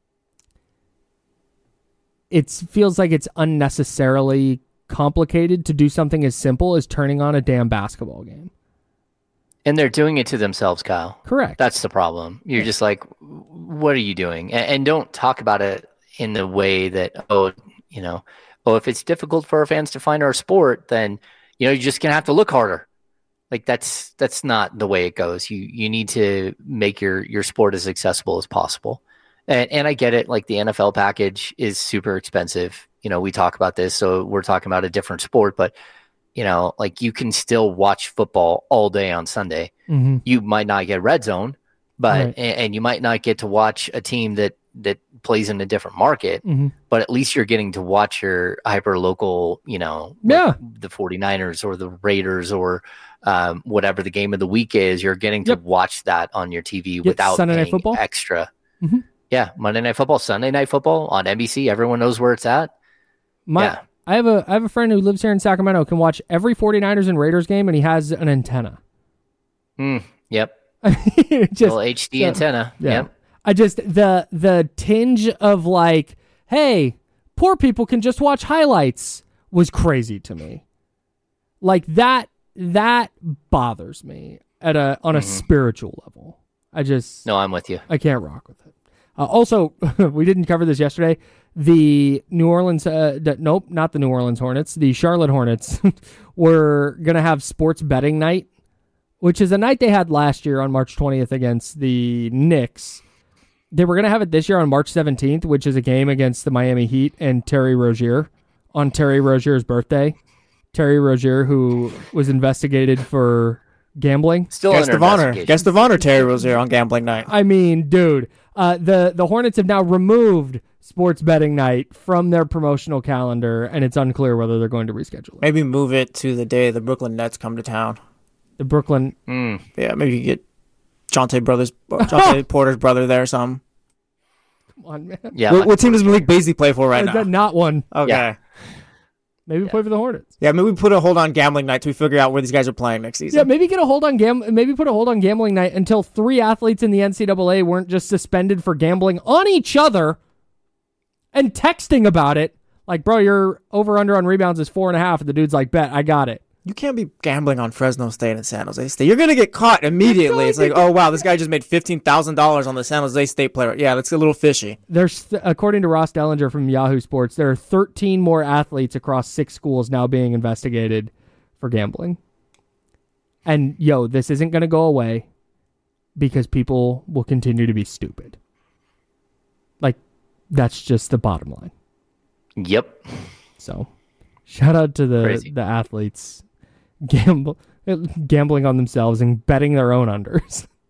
it feels like it's unnecessarily complicated to do something as simple as turning on a damn basketball game. And they're doing it to themselves, Kyle. Correct. That's the problem. You're yeah. just like, what are you doing? And, and don't talk about it in the way that oh, you know, oh, if it's difficult for our fans to find our sport, then. You know, you're just going to have to look harder. Like that's that's not the way it goes. You you need to make your, your sport as accessible as possible. And and I get it. Like the N F L package is super expensive. You know, we talk about this, so we're talking about a different sport. But, you know, like you can still watch football all day on Sunday. Mm-hmm. You might not get Red Zone, but right. and, and you might not get to watch a team that, that plays in a different market, mm-hmm. but at least you're getting to watch your hyper local, you know, yeah. like the 49ers or the Raiders or um, whatever the game of the week is. You're getting to yep. watch that on your T V yep. without Sunday paying Night Football extra. Mm-hmm. Yeah, Monday Night Football, Sunday Night Football on N B C. Everyone knows where it's at. My, yeah. I have a I have a friend who lives here in Sacramento, can watch every 49ers and Raiders game, and he has an antenna. Mm, yep. just, little H D so, antenna. Yeah. Yep. I just, the the tinge of like, hey, poor people can just watch highlights was crazy to me. Like that, that bothers me at a on a mm-hmm. spiritual level. I just... No, I'm with you. I can't rock with it. Uh, also, we didn't cover this yesterday. The New Orleans, uh, the, nope, not the New Orleans Hornets. The Charlotte Hornets were going to have sports betting night, which is a night they had last year on March twentieth against the Knicks. They were going to have it this year on March seventeenth, which is a game against the Miami Heat and Terry Rozier on Terry Rozier's birthday. Terry Rozier, who was investigated for gambling. Still guest of honor. Guest of honor, Terry Rozier on gambling night. I mean, dude, uh, the, the Hornets have now removed sports betting night from their promotional calendar, and it's unclear whether they're going to reschedule it. Maybe move it to the day the Brooklyn Nets come to town. The Brooklyn... Mm. Yeah, maybe you get Jonte Brothers, Jonte Porter's brother there or something. Come on, man. Yeah. What, what team does Malik Beasley play for right Is now? that not one? Okay. Yeah. Maybe yeah. play for the Hornets. Yeah, maybe we put a hold on gambling night till we figure out where these guys are playing next season. Yeah, maybe get a hold on gam. Maybe put a hold on gambling night until three athletes in the N C double A weren't just suspended for gambling on each other and texting about it. Like, bro, your over under on rebounds is four and a half, and the dude's like, bet, I got it. You can't be gambling on Fresno State and San Jose State. You're going to get caught immediately. It's like, oh, wow, this guy just made fifteen thousand dollars on the San Jose State player. Yeah, that's a little fishy. There's, according to Ross Dellinger from Yahoo Sports, there are thirteen more athletes across six schools now being investigated for gambling. And, yo, this isn't going to go away because people will continue to be stupid. Like, that's just the bottom line. Yep. So, shout out to the, Crazy. the athletes gamble, gambling on themselves and betting their own unders.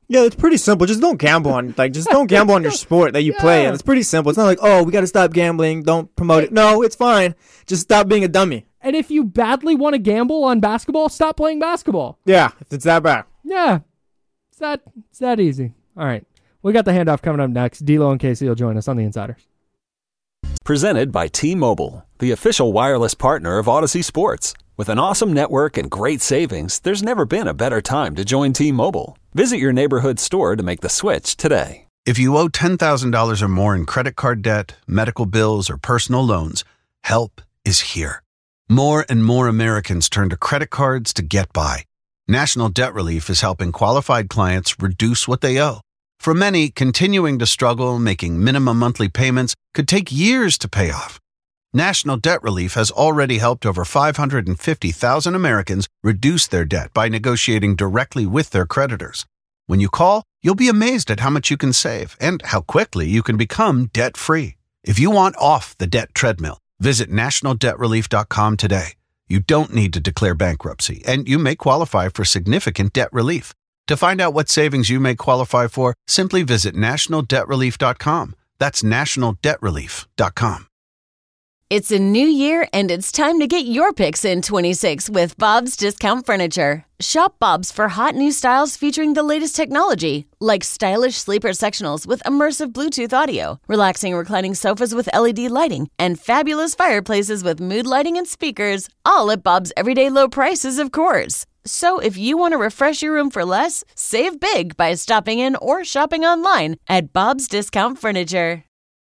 Yeah, it's pretty simple. Just don't gamble on like just don't gamble on your sport that you yeah. play. And it's pretty simple. It's not like, oh, we got to stop gambling. Don't promote it. No, it's fine. Just stop being a dummy. And if you badly want to gamble on basketball, stop playing basketball. Yeah, if it's that bad. Yeah, it's that it's that easy. All right, we got the handoff coming up next. D'Lo and Casey will join us on the Insiders. Presented by T-Mobile, the official wireless partner of Odyssey Sports. With an awesome network and great savings, there's never been a better time to join T-Mobile. Visit your neighborhood store to make the switch today. If you owe ten thousand dollars or more in credit card debt, medical bills, or personal loans, help is here. More and more Americans turn to credit cards to get by. National Debt Relief is helping qualified clients reduce what they owe. For many, continuing to struggle making minimum monthly payments could take years to pay off. National Debt Relief has already helped over five hundred fifty thousand Americans reduce their debt by negotiating directly with their creditors. When you call, you'll be amazed at how much you can save and how quickly you can become debt-free. If you want off the debt treadmill, visit national debt relief dot com today. You don't need to declare bankruptcy, and you may qualify for significant debt relief. To find out what savings you may qualify for, simply visit national debt relief dot com. That's national debt relief dot com. It's a new year, and it's time to get your picks in twenty-six with Bob's Discount Furniture. Shop Bob's for hot new styles featuring the latest technology, like stylish sleeper sectionals with immersive Bluetooth audio, relaxing reclining sofas with L E D lighting, and fabulous fireplaces with mood lighting and speakers, all at Bob's everyday low prices, of course. So if you want to refresh your room for less, save big by stopping in or shopping online at Bob's Discount Furniture.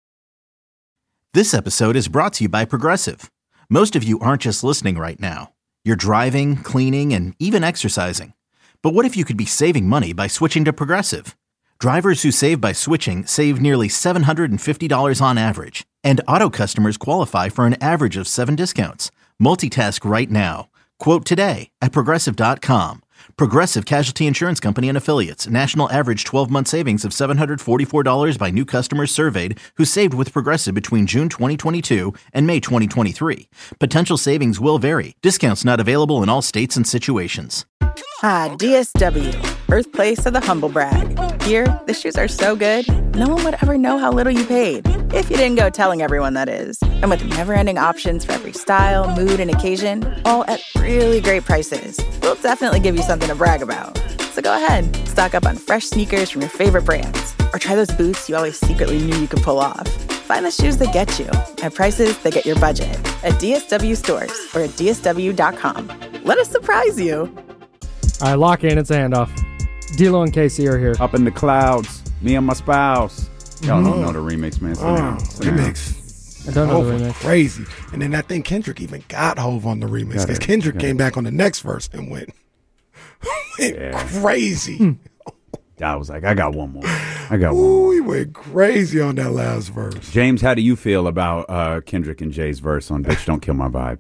This episode is brought to you by Progressive. Most of you aren't just listening right now. You're driving, cleaning, and even exercising. But what if you could be saving money by switching to Progressive? Drivers who save by switching save nearly seven hundred fifty dollars on average. And auto customers qualify for an average of seven discounts. Multitask right now. Quote today at progressive dot com. Progressive Casualty Insurance Company and Affiliates. National average twelve-month savings of seven hundred forty-four dollars by new customers surveyed who saved with Progressive between June twenty twenty-two and May twenty twenty-three. Potential savings will vary. Discounts not available in all states and situations. Ah, D S W, birthplace of the humble brag. Here, the shoes are so good, no one would ever know how little you paid. If you didn't go telling everyone, that is. And with never-ending options for every style, mood, and occasion, all at really great prices, we'll definitely give you something to brag about. So go ahead, stock up on fresh sneakers from your favorite brands, or try those boots you always secretly knew you could pull off. Find the shoes that get you at prices that get your budget at D S W stores or at D S W dot com. Let us surprise you. All right, lock in. It's a handoff. D'Lo and Casey are here. Up in the clouds, me and my spouse. Y'all mm-hmm. don't know the remix, man. So oh, now, so remix. I don't know Hove the remix. Crazy. And then I think Kendrick even got Hove on the remix because Kendrick came back on the next verse and went, went yeah. crazy. Hmm. I was like, I got one more. I got Ooh, one more. He went crazy on that last verse. James, how do you feel about uh, Kendrick and Jay's verse on Bitch Don't Kill My Vibe?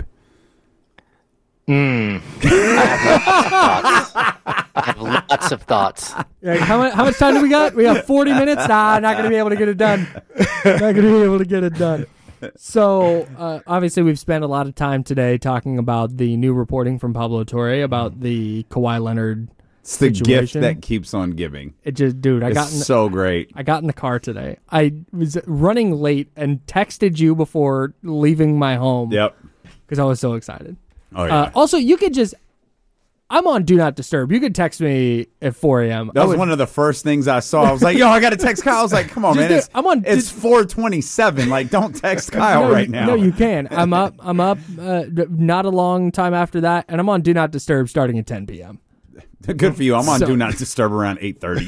Mm. I, have I have lots of thoughts. Yeah, how, much, how much time do we got? We have forty minutes. Nah, not going to be able to get it done. Not going to be able to get it done. So, uh, obviously, we've spent a lot of time today talking about the new reporting from Pablo Torre about the Kawhi Leonard It's the situation. gift that keeps on giving. It just, dude, I it's got in the, so great. I got in the car today. I was running late and texted you before leaving my home. Yep. Because I was so excited. Oh, yeah. Uh, also, you could just, I'm on Do Not Disturb. You could text me at four a.m. That was would, one of the first things I saw. I was like, yo, I got to text Kyle. I was like, come on, man. It's, I'm on, it's four twenty-seven. Like, don't text Kyle no, right now. No, you can. I'm up. I'm up uh, not a long time after that, and I'm on Do Not Disturb starting at ten p.m. Good for you. I'm on so, Do Not Disturb around eight thirty.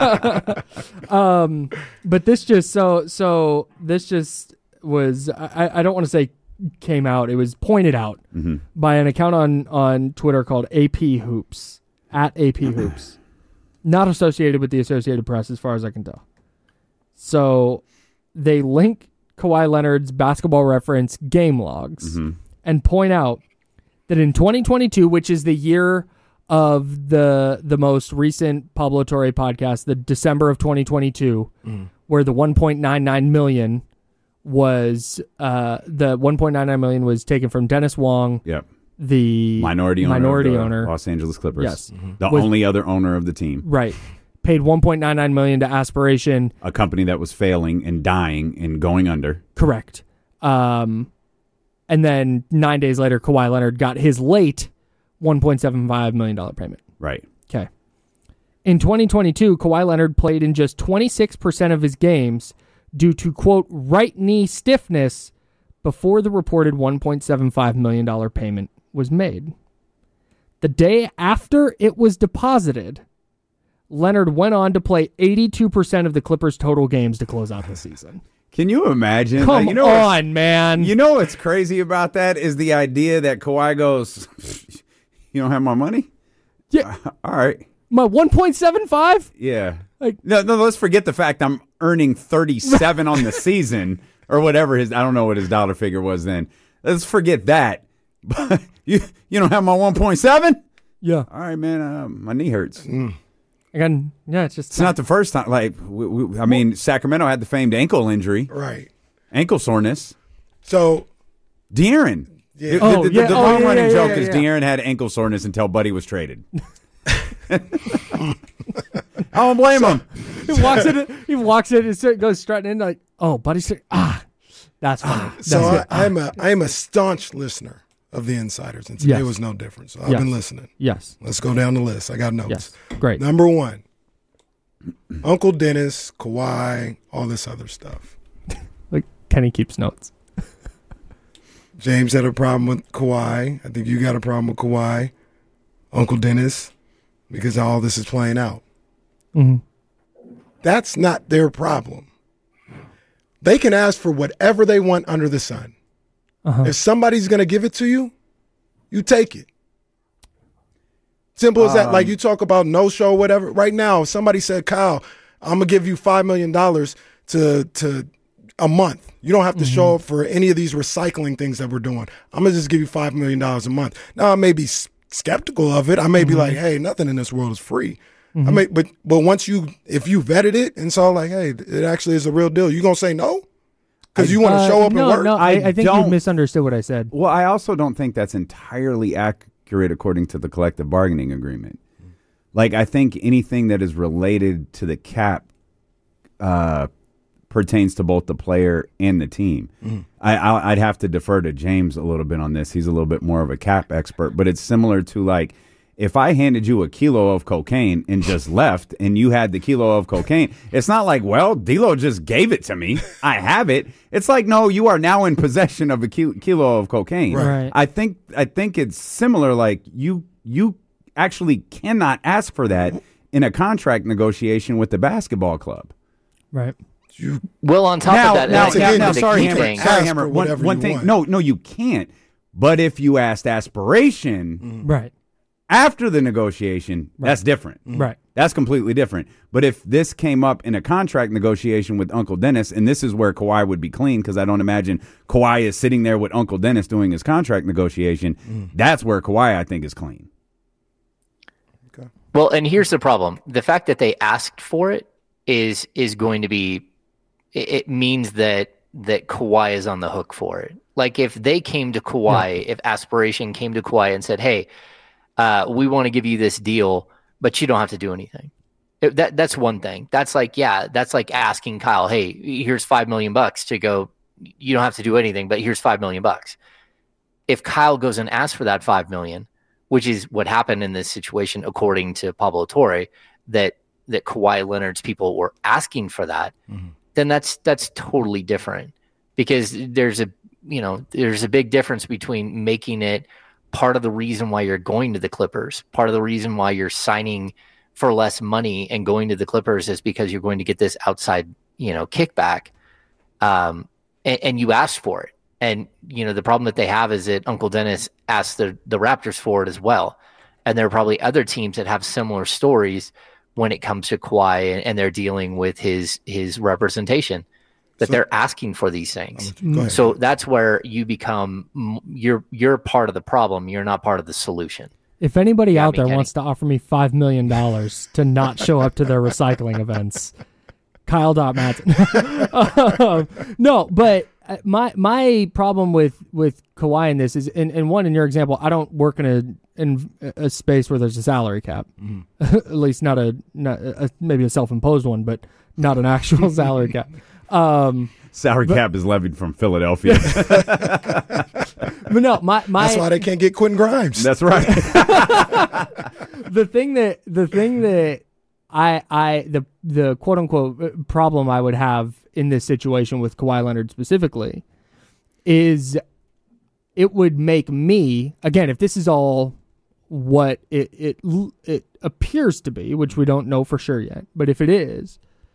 um, but this just, so, so this just was, I, I don't want to say came out. It was pointed out mm-hmm. by an account on, on Twitter called A P Hoops, at A P Hoops. Not associated with the Associated Press as far as I can tell. So they link Kawhi Leonard's Basketball Reference game logs mm-hmm. and point out that in twenty twenty-two, which is the year of the the most recent Pablo Torre podcast, the December of twenty twenty-two, mm. where the one point nine nine million was uh, the one point nine nine million was taken from Dennis Wong, yep. the minority owner, minority of the owner, Los Angeles Clippers, yes, mm-hmm. the was, only other owner of the team, right, paid one point nine nine million dollars to Aspiration. A company that was failing and dying and going under. Correct. Um, and then nine days later, Kawhi Leonard got his late one point seven five million dollars payment. Right. Okay. In twenty twenty-two, Kawhi Leonard played in just twenty-six percent of his games due to, quote, right knee stiffness before the reported one point seven five million dollars payment was made. The day after it was deposited, Leonard went on to play eighty-two percent of the Clippers' total games to close out the season. Can you imagine? Come like, you know on, man. You know what's crazy about that is the idea that Kawhi goes, you don't have my money? Yeah. Uh, all right. My one point seven five? Yeah. Like, no, no, let's forget the fact I'm earning thirty-seven on the season or whatever his, I don't know what his dollar figure was then. Let's forget that. But you you don't have my one point seven? Yeah. All right, man. Uh, my knee hurts. Mm. Again, yeah, it's just. It's not the first time. Like, we, we, I mean, Sacramento had the famed ankle injury. Right. Ankle soreness. So. De'Aaron. Yeah. The, oh, the, the, yeah. the oh, long yeah, running yeah, joke yeah, is yeah. De'Aaron had ankle soreness until Buddy was traded. I don't blame so, him. He walks in. He walks in and goes strutting in like, "Oh, Buddy's sick." Ah, that's funny. That's so I, I, I'm a I'm a staunch listener of the Insiders, and today yes. was no different. So I've yes. been listening. Yes. Let's go down the list. I got notes. Yes. Great. Number one, Uncle Dennis, Kawhi, all this other stuff. Like Kenny keeps notes. James had a problem with Kawhi. I think you got a problem with Kawhi. Uncle Dennis, because all this is playing out. Mm-hmm. That's not their problem. They can ask for whatever they want under the sun. Uh-huh. If somebody's going to give it to you, you take it. Simple as that. Um, Like you talk about no show, whatever. Right now, if somebody said, Kyle, I'm going to give you five million dollars to to a month. You don't have to mm-hmm. show up for any of these recycling things that we're doing. I'm going to just give you five million dollars a month. Now, I may be skeptical of it. I may mm-hmm. be like, hey, nothing in this world is free. Mm-hmm. I may, but but once you, if you vetted it and saw like, hey, it actually is a real deal, you going to say no? Because you want to uh, show up no, and work? No, I, I think you misunderstood what I said. Well, I also don't think that's entirely accurate according to the collective bargaining agreement. Like, I think anything that is related to the cap uh, pertains to both the player and the team. Mm. I, I, I'd have to defer to James a little bit on this. He's a little bit more of a cap expert, but it's similar to like, if I handed you a kilo of cocaine and just left and you had the kilo of cocaine, it's not like, well, D'Lo just gave it to me. I have it. It's like, no, you are now in possession of a ki- kilo of cocaine. Right. I think I think it's similar. Like you you actually cannot ask for that in a contract negotiation with the basketball club. Right. You, well, on top now, of that, now, that's now, the now key sorry, Hammer. thing. Sorry, Hammer. One, one thing. want. No, no, you can't. But if you asked aspiration, mm. right. after the negotiation, right. that's different. Right. That's completely different. But if this came up in a contract negotiation with Uncle Dennis, and this is where Kawhi would be clean, because I don't imagine Kawhi is sitting there with Uncle Dennis doing his contract negotiation, mm. that's where Kawhi, I think, is clean. Okay. Well, and here's the problem. The fact that they asked for it is is going to be, it means that that Kawhi is on the hook for it. Like if they came to Kawhi, yeah. if Aspiration came to Kawhi and said, hey, Uh, we want to give you this deal, but you don't have to do anything. It, that that's one thing. That's like, yeah, that's like asking Kyle, hey, here's five million bucks to go. You don't have to do anything, but here's five million bucks. If Kyle goes and asks for that five million, which is what happened in this situation, according to Pablo Torre, that that Kawhi Leonard's people were asking for that, mm-hmm. then that's that's totally different, because there's a you know there's a big difference between making it part of the reason why you're going to the Clippers, part of the reason why you're signing for less money and going to the Clippers is because you're going to get this outside, you know, kickback. Um, and, and you asked for it. And, you know, the problem that they have is that Uncle Dennis asked the, the Raptors for it as well. And there are probably other teams that have similar stories when it comes to Kawhi and, and they're dealing with his, his representation. That so, they're asking for these things. So that's where you become, you're you're part of the problem. You're not part of the solution. If anybody yeah, out me, there Kenny. wants to offer me five million dollars to not show up to their recycling events, Kyle Matson. um, no, but I, my my problem with with Kawhi in this is, and, and one in your example, I don't work in a in a space where there's a salary cap, mm. at least not a not a, maybe a self-imposed one, but not an actual salary cap. Um, salary but, cap is levied from Philadelphia. But no, my, my that's why they can't get Quentin Grimes. That's right. the thing that the thing that I I the the quote unquote problem I would have in this situation with Kawhi Leonard specifically is it would make me, again, if this is all what it it it appears to be, which we don't know for sure yet, but if it is,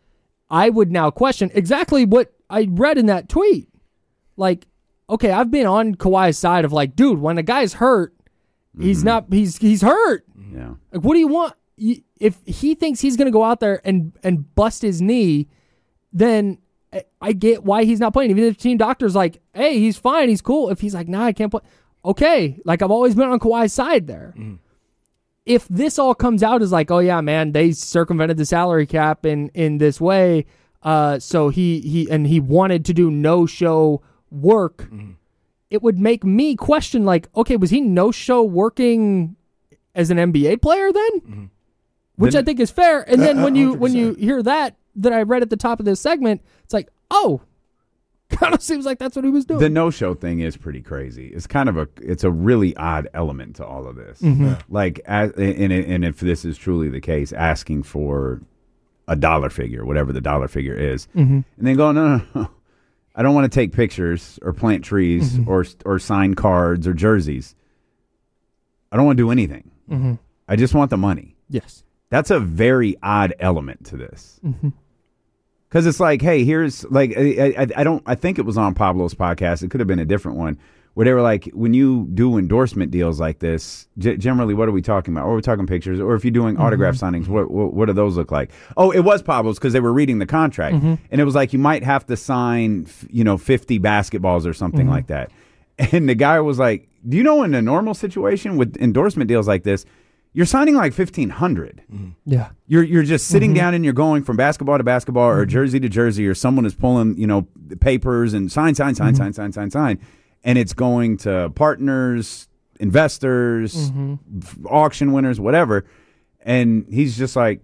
I would now question exactly what I read in that tweet. Like, okay, I've been on Kawhi's side of like, dude, when a guy's hurt, he's mm-hmm. not he's he's hurt. Yeah. Like, what do you want? If he thinks he's going to go out there and and bust his knee, then I get why he's not playing. Even if the team doctor's like, hey, he's fine, he's cool. If he's like, nah, I can't play. Okay, like I've always been on Kawhi's side there. Mm. If this all comes out as like, oh yeah, man, they circumvented the salary cap in, in this way, uh, so he he and he wanted to do no-show work, mm. it would make me question like, okay, was he no-show working as an N B A player then? Mm. Which then, I think is fair. And then uh, when you when you hear that that I read at the top of this segment, it's like, oh, kind of seems like that's what he was doing. The no-show thing is pretty crazy. It's kind of a it's a really odd element to all of this. Mm-hmm. Like, as, and and if this is truly the case, asking for a dollar figure, whatever the dollar figure is, mm-hmm. and then go, no, no, no, I don't want to take pictures or plant trees mm-hmm. or or sign cards or jerseys. I don't want to do anything. Mm-hmm. I just want the money. Yes. That's a very odd element to this. Mm-hmm. Because it's like, hey, here's like, I, I, I don't, I think it was on Pablo's podcast. It could have been a different one where they were like, when you do endorsement deals like this, g- generally, what are we talking about? Or we're talking pictures, or if you're doing mm-hmm. autograph signings, what, what what do those look like? Oh, it was Pablo's because they were reading the contract, mm-hmm. and it was like you might have to sign, you know, fifty basketballs or something mm-hmm. like that. And the guy was like, do you know, in a normal situation with endorsement deals like this, you're signing like fifteen hundred. Mm. Yeah. You're you're just sitting mm-hmm. down and you're going from basketball to basketball mm-hmm. or jersey to jersey, or someone is pulling, you know, papers and sign, sign, sign, mm-hmm. sign, sign, sign, sign. And it's going to partners, investors, mm-hmm. f- auction winners, whatever. And he's just like,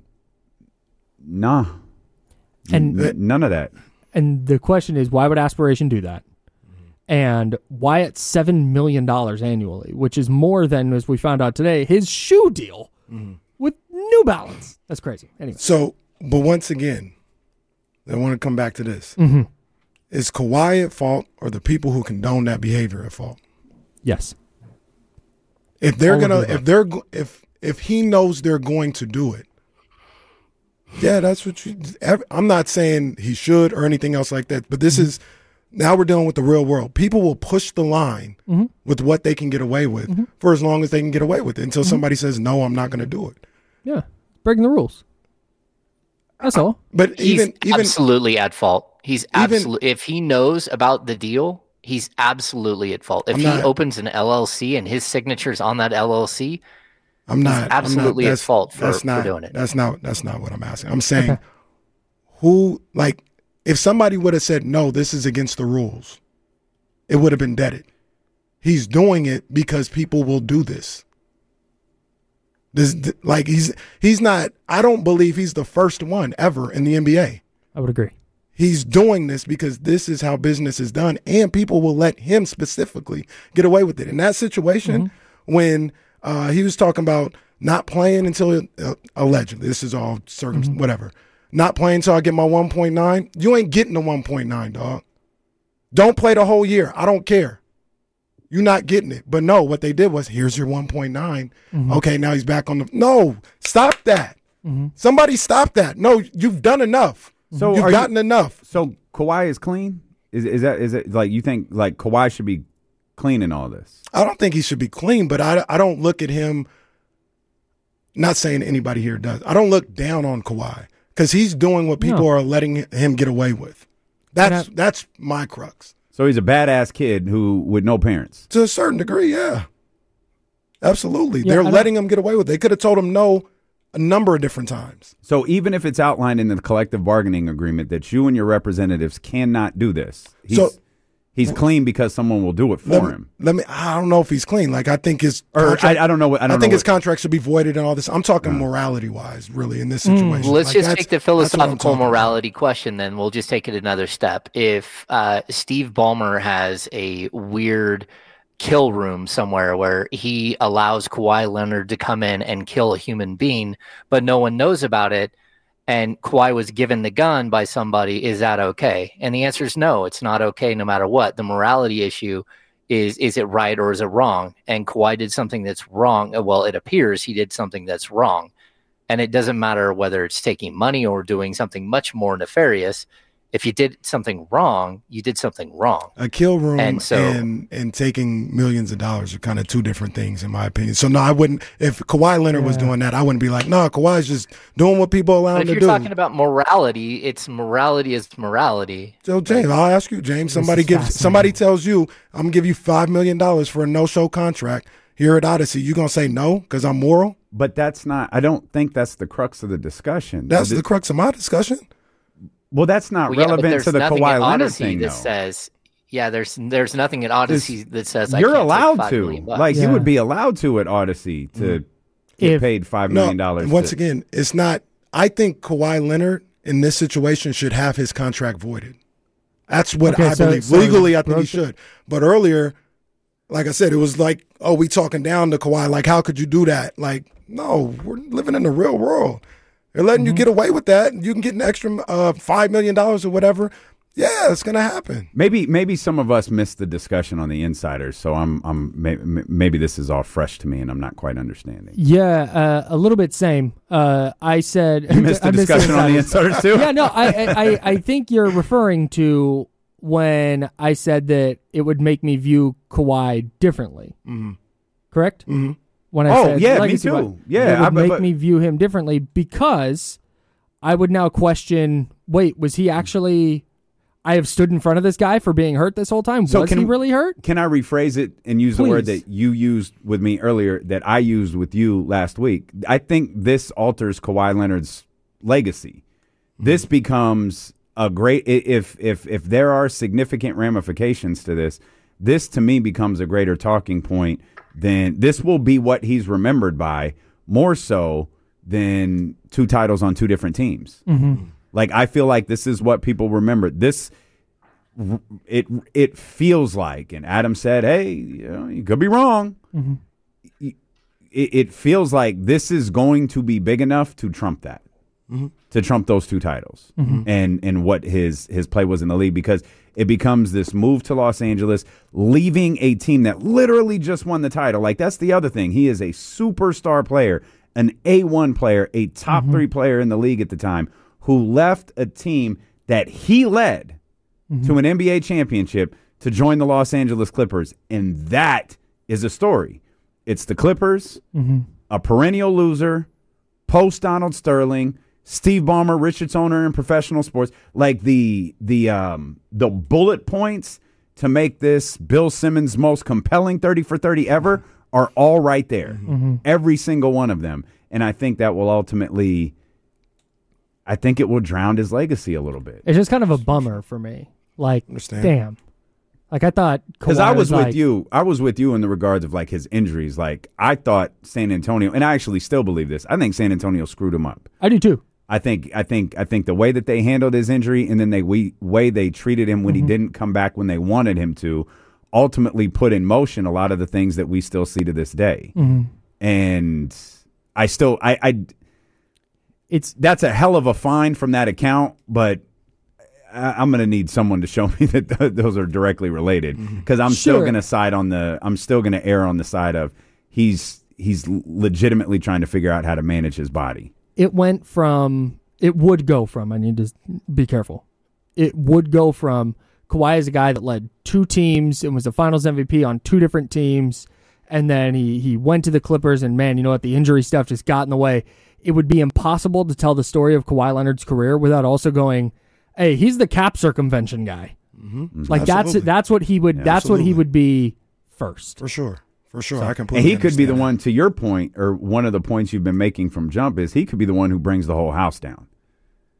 nah. And N- none of that. And the question is, why would Aspiration do that? And why at seven million dollars annually, which is more than, as we found out today, his shoe deal mm. with New Balance. That's crazy. Anyway. So, but once again, I want to come back to this. Mm-hmm. Is Kawhi at fault, or the people who condone that behavior at fault? Yes. If they're going to, if they're, if, if he knows they're going to do it, yeah, that's what you, I'm not saying he should or anything else like that, but this mm-hmm. is, now we're dealing with the real world. People will push the line mm-hmm. with what they can get away with mm-hmm. for as long as they can get away with it until mm-hmm. somebody says, no, I'm not going to do it. Yeah. Breaking the rules. That's all. But he's even, even absolutely at fault. He's absolutely, if he knows about the deal, he's absolutely at fault. If he not, opens an L L C and his signature's on that L L C, I'm not he's absolutely I'm not, at fault for, not, for doing it. That's not, that's not what I'm asking. I'm saying who, like, if somebody would have said, no, this is against the rules, it would have been deaded. He's doing it because people will do this. This, like, he's he's not, I don't believe he's the first one ever in the N B A. I would agree. He's doing this because this is how business is done, and people will let him specifically get away with it. In that situation, mm-hmm. when uh, he was talking about not playing until, uh, allegedly, this is all circum mm-hmm. whatever, not playing until I get my one point nine. You ain't getting the one point nine, dog. Don't play the whole year. I don't care. You're not getting it. But no, what they did was, here's your one point nine. Mm-hmm. Okay, now he's back on the – no, stop that. Mm-hmm. Somebody stop that. No, you've done enough. So you've gotten you, enough. So Kawhi is clean? Is is that is it like you think like Kawhi should be clean in all this? I don't think he should be clean, but I, I don't look at him – not saying anybody here does. I don't look down on Kawhi. Because he's doing what people no. are letting him get away with. That's I, that's my crux. So he's a badass kid who with no parents. To a certain degree, yeah. Absolutely. Yeah, They're letting him get away with it. They could have told him no a number of different times. So even if it's outlined in the collective bargaining agreement that you and your representatives cannot do this. He's, so He's clean because someone will do it for let me, him. Let me. I don't know if he's clean. Like I think his. Or contract, I, I don't know. What, I, don't I think know his what, contract should be voided and all this. I'm talking uh, morality wise, really, in this situation. Let's like, just take the philosophical morality about. question. Then we'll just take it another step. If uh, Steve Ballmer has a weird kill room somewhere where he allows Kawhi Leonard to come in and kill a human being, but no one knows about it, and Kawhi was given the gun by somebody, is that okay? And the answer is no, it's not okay no matter what. The morality issue is, is it right or is it wrong? And Kawhi did something that's wrong. Well, it appears he did something that's wrong. And it doesn't matter whether it's taking money or doing something much more nefarious. If you did something wrong, you did something wrong. A kill room and, so, and, and taking millions of dollars are kind of two different things, in my opinion. So, no, I wouldn't – if Kawhi Leonard yeah. was doing that, I wouldn't be like, no, Kawhi's just doing what people allow him to do. If you're talking about morality, it's morality is morality. So, James, I'll ask you, James. Somebody gives somebody tells you, I'm going to give you five million dollars for a no-show contract here at Odyssey. You going to say no because I'm moral? But that's not – I don't think that's the crux of the discussion. That's the crux of my discussion. Well, that's not well, yeah, relevant to the Kawhi Leonard thing, that though. Says, yeah, there's there's nothing at Odyssey that says you're I can't allowed take five to. million bucks. Like yeah. you would be allowed to at Odyssey to mm. get if, paid five million dollars. No, once to, again, it's not. I think Kawhi Leonard in this situation should have his contract voided. That's what okay, I so, believe. So Legally, I think he should. But earlier, like I said, it was like, oh, we talking down to Kawhi. Like, how could you do that? Like, no, we're living in the real world. They're letting mm-hmm. you get away with that. You can get an extra uh, five million dollars or whatever. Yeah, it's gonna happen. Maybe, maybe some of us missed the discussion on the insiders. So I'm, I'm maybe, maybe this is all fresh to me, and I'm not quite understanding. Yeah, uh, a little bit same. Uh, I said you missed the I discussion missed on the insiders too. Yeah, no, I, I, I think you're referring to when I said that it would make me view Kawhi differently. Mm-hmm. Correct? Mm-hmm. When I oh, said yeah, me legacy, too. Yeah, it would I, make but, me view him differently because I would now question, wait, was he actually, I have stood in front of this guy for being hurt this whole time? So was can, he really hurt? Can I rephrase it and use Please. the word that you used with me earlier that I used with you last week? I think this alters Kawhi Leonard's legacy. Mm-hmm. This becomes a great, if, if, if there are significant ramifications to this, this to me becomes a greater talking point. Then this will be what he's remembered by more so than two titles on two different teams. Mm-hmm. Like, I feel like this is what people remember. This, it it feels like, and Adam said, hey, you know, you could be wrong. Mm-hmm. It, it feels like this is going to be big enough to trump that. Mm-hmm. To trump those two titles mm-hmm. and and what his his play was in the league, because it becomes this move to Los Angeles, leaving a team that literally just won the title. Like, that's the other thing. He is a superstar player, an A one player, a top mm-hmm. three player in the league at the time, who left a team that he led mm-hmm. to an N B A championship to join the Los Angeles Clippers. And that is a story. It's the Clippers, mm-hmm. a perennial loser, post Donald Sterling, Steve Ballmer, richest owner in professional sports. Like the the um, the bullet points to make this Bill Simmons' most compelling thirty for thirty ever are all right there. Mm-hmm. Every single one of them. And I think that will ultimately, I think it will drown his legacy a little bit. It's just kind of a bummer for me. Like, Understand. damn. Like, I thought because I was, was with like, you. I was with you in the regards of like his injuries. Like, I thought San Antonio, and I actually still believe this. I think San Antonio screwed him up. I do too. I think I think I think the way that they handled his injury and then they we, way they treated him when mm-hmm. he didn't come back when they wanted him to, ultimately put in motion a lot of the things that we still see to this day. Mm-hmm. And I still I, I it's that's a hell of a fine from that account, but I, I'm going to need someone to show me that th- those are directly related, because I'm sure. still going to side on the I'm still going to err on the side of he's he's legitimately trying to figure out how to manage his body. It went from, it would go from, I need to be careful. It would go from Kawhi is a guy that led two teams and was the finals M V P on two different teams. And then he, he went to the Clippers and, man, you know what? The injury stuff just got in the way. It would be impossible to tell the story of Kawhi Leonard's career without also going, hey, he's the cap circumvention guy. Mm-hmm. Like Absolutely. that's that's what he would, Yeah, that's absolutely. what he would be first. For sure. For sure, So, I completely and he could be the understand one, to your point, or one of the points you've been making from jump is he could be the one who brings the whole house down.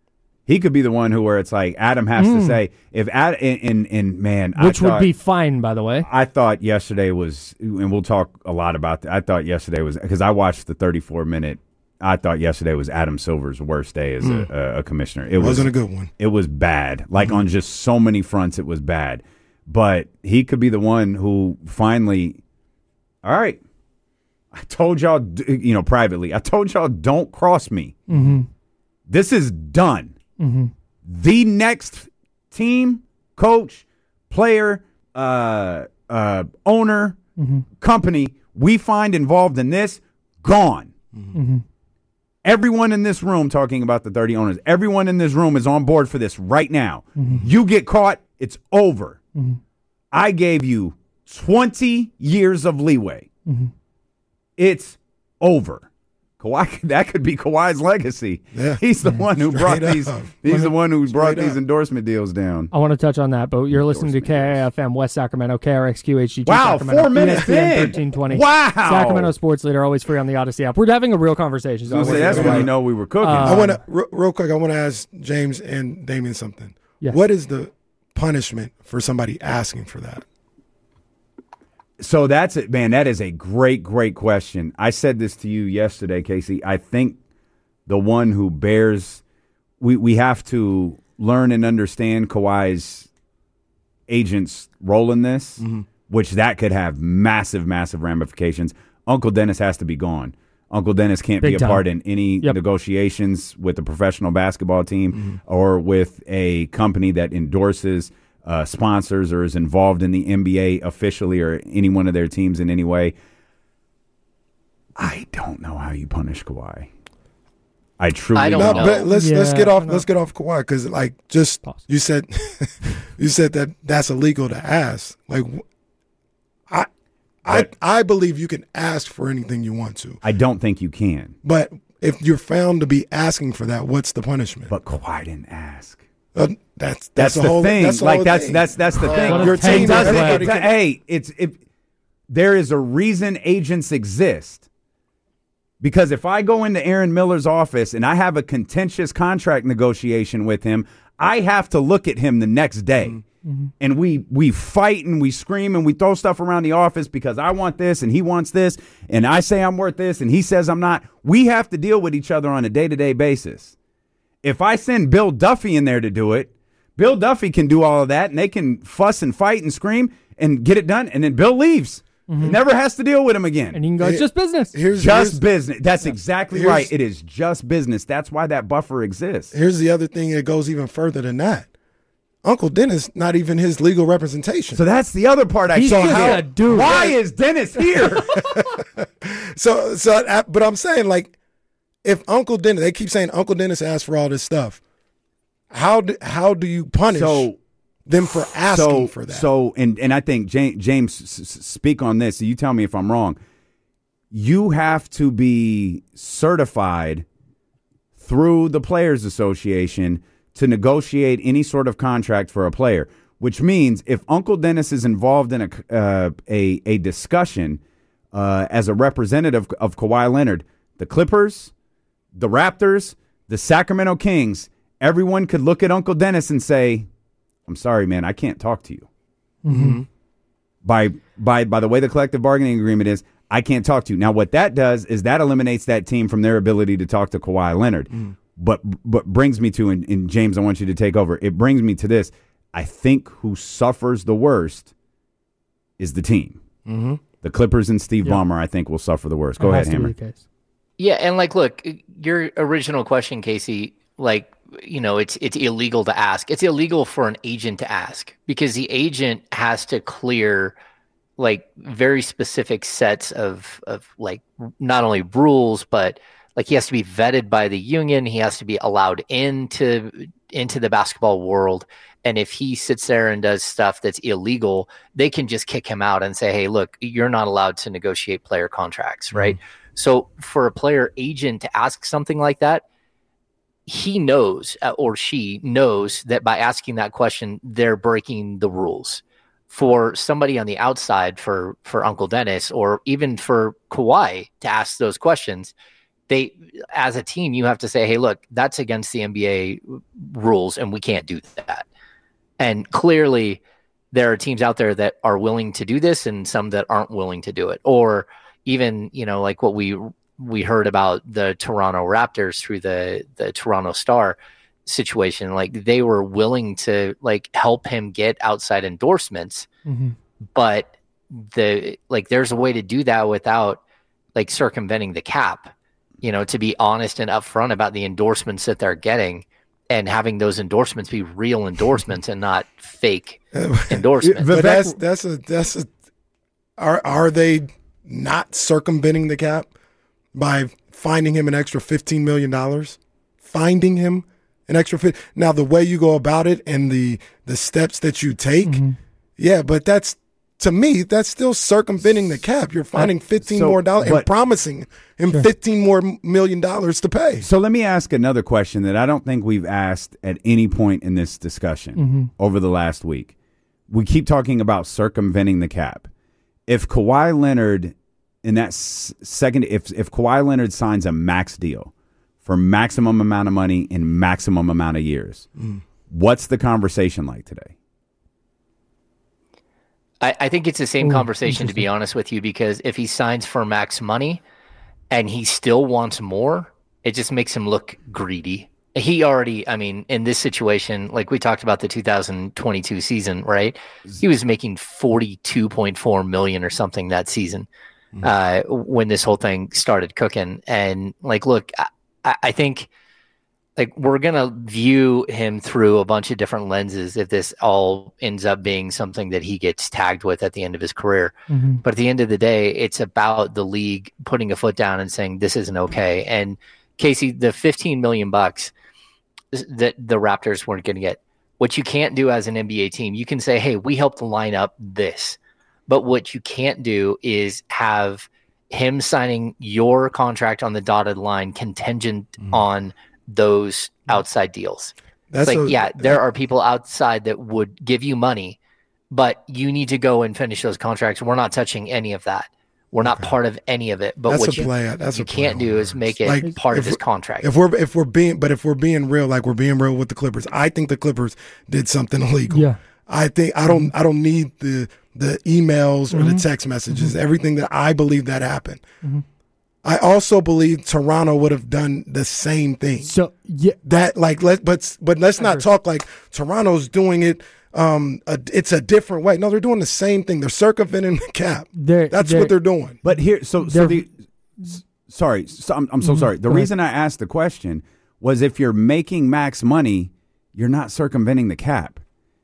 He could be the one who where it's like Adam has Mm. to say if Ad in in, in man, Which I would thought, be fine, by the way. I thought yesterday was, and we'll talk a lot about that. I thought yesterday was because I watched the thirty-four minute. I thought yesterday was Adam Silver's worst day as Mm. a, a commissioner. It Wasn't was a good one. It was bad. Like Mm-hmm. on just so many fronts, it was bad. But he could be the one who finally. All right, I told y'all, d- you know, privately. I told y'all don't cross me. Mm-hmm. This is done. Mm-hmm. The next team, coach, player, uh, uh, owner, Mm-hmm. company we find involved in this, gone. Mm-hmm. Everyone in this room talking about the thirty owners, everyone in this room is on board for this right now. Mm-hmm. You get caught, it's over. Mm-hmm. I gave you twenty years of leeway. Mm-hmm. It's over. Kawhi, that could be Kawhi's legacy. Yeah. He's the one who brought Straight these. up. He's the one who brought Straight these up. endorsement deals down. I want to touch on that, but you're listening to K I F M West Sacramento, K R X Q H G T Wow, Sacramento, four minutes E S P N in. thirteen twenty. Wow. Sacramento Sports Leader, always free on the Odyssey app. We're having a real conversation. So So that's when you know we were cooking. Uh, I want to real, real quick. I want to ask James and Damien something. Yes. What is the punishment for somebody asking for that? So that's it, man. That is a great, great question. I said this to you yesterday, Casey. I think the one who bears, we, we have to learn and understand Kawhi's agent's role in this, Mm-hmm. which that could have massive, massive ramifications. Uncle Dennis has to be gone. Uncle Dennis can't Big be a time. part in any Yep. negotiations with a professional basketball team Mm-hmm. or with a company that endorses uh, sponsors or is involved in the N B A officially or any one of their teams in any way. I don't know how you punish Kawhi. I truly I don't No, know. but let's let's Yeah, get off I know. let's get off Kawhi because like just Pause. you said you said that that's illegal to ask. Like wh- I I But- I believe you can ask for anything you want to, I don't think you can. but if you're found to be asking for that, what's the punishment? But Kawhi didn't ask. Uh, that's that's, That's, the, the whole thing. That's the like whole that's thing. that's that's the thing. What a Your tangle team It doesn't- flag. everybody it's- can- hey, it's if there is a reason agents exist. Because if I go into Aaron Miller's office and I have a contentious contract negotiation with him, I have to look at him the next day. Mm-hmm. And we we fight and we scream and we throw stuff around the office because I want this and he wants this and I say I'm worth this and he says I'm not. We have to deal with each other on a day-to-day basis. If I send Bill Duffy in there to do it, Bill Duffy can do all of that and they can fuss and fight and scream and get it done and then Bill leaves. Never has to deal with him again. And you can go, it's just business. Here's Just here's, business. That's exactly Here's- right. It is just business. That's why that buffer exists. here's the other thing that goes even further than that. Uncle Dennis, not even his legal representation. So that's the other part I He's can't just get. a dude. Why is Dennis here? So, so, I- but I'm saying, like, if Uncle Dennis, they keep saying Uncle Dennis asked for all this stuff. How do how do you punish so them for asking so, for that? So, and and I think James, James s- s- speak on this. So you tell me if I'm wrong. You have to be certified through the Players Association to negotiate any sort of contract for a player. Which means if Uncle Dennis is involved in a uh, a, a discussion uh, as a representative of Kawhi Leonard, the Clippers, the Raptors, the Sacramento Kings, everyone could look at Uncle Dennis and say, I'm sorry, man, I can't talk to you. Mm-hmm. By by by the way the collective bargaining agreement is, I can't talk to you. Now, what that does is that eliminates that team from their ability to talk to Kawhi Leonard. Mm. But but brings me to, and, and James, I want you to take over. It brings me to this. I think who suffers the worst is the team. Mm-hmm. The Clippers and Steve Yeah. Ballmer, I think, will suffer the worst. Go That ahead, has to be Hammer. the case. Yeah, and like, look, your original question, Casey, like, you know, it's it's illegal to ask. It's illegal for an agent to ask because the agent has to clear like very specific sets of of like not only rules, but like he has to be vetted by the union. He has to be allowed into into the basketball world. And if he sits there and does stuff that's illegal, they can just kick him out and say, hey, look, you're not allowed to negotiate player contracts, right? Mm-hmm. So for a player agent to ask something like that, he knows uh, or she knows that by asking that question, they're breaking the rules. For somebody on the outside, for for Uncle Dennis, or even for Kawhi to ask those questions, they, as a team, you have to say, hey, look, that's against the N B A rules, and we can't do that. And clearly, there are teams out there that are willing to do this, and some that aren't willing to do it. Or even, you know, like what we we heard about the Toronto Raptors through the the Toronto Star situation, like they were willing to like help him get outside endorsements, mm-hmm. but the like there's a way to do that without like circumventing the cap, you know, to be honest and upfront about the endorsements that they're getting and having those endorsements be real endorsements and not fake endorsements. But that's that's a that's a are are they not circumventing the cap by finding him an extra fifteen million dollars? Finding him an extra fit. Now, the way you go about it and the the steps that you take, mm-hmm. yeah, but that's, to me, that's still circumventing the cap. You're finding fifteen so, more dollars and promising him sure. fifteen more million dollars to pay. So let me ask another question that I don't think we've asked at any point in this discussion mm-hmm. over the last week. We keep talking about circumventing the cap. If Kawhi Leonard in that s- second, if if Kawhi Leonard signs a max deal for maximum amount of money in maximum amount of years, mm. what's the conversation like today? I, I think it's the same Ooh, conversation, to be honest with you, because if he signs for max money and he still wants more, it just makes him look greedy. He already, I mean, in this situation, like we talked about the two thousand twenty-two season, right? He was making forty-two point four million dollars or something that season mm. uh, when this whole thing started cooking. And like, look, I, I think like we're going to view him through a bunch of different lenses if this all ends up being something that he gets tagged with at the end of his career. Mm-hmm. But at the end of the day, it's about the league putting a foot down and saying this isn't okay. And Casey, the fifteen million bucks that the Raptors weren't going to get, what you can't do as an N B A team, you can say, hey, we helped line up this. But what you can't do is have him signing your contract on the dotted line contingent mm. on those outside deals. That's it's like, a, yeah, there are people outside that would give you money, but you need to go and finish those contracts. We're not touching any of that. We're not okay. part of any of it. But that's what you, play, that's you can't do is make it like, part of his contract. If we're if we're being but if we're being real, like we're being real with the Clippers, I think the Clippers did something illegal. Yeah. I think I don't I don't need the the emails or mm-hmm. the text messages, mm-hmm. everything that I believe that happened. Mm-hmm. I also believe Toronto would have done the same thing. So yeah, that like let but but let's not talk like Toronto's doing it. Um, a, it's a different way. No, they're doing the same thing. They're circumventing the cap. They're, That's they're, what they're doing. But here, so so the sorry, so I'm I'm so mm-hmm. sorry. The Go reason ahead. I asked the question was if you're making max money, you're not circumventing the cap.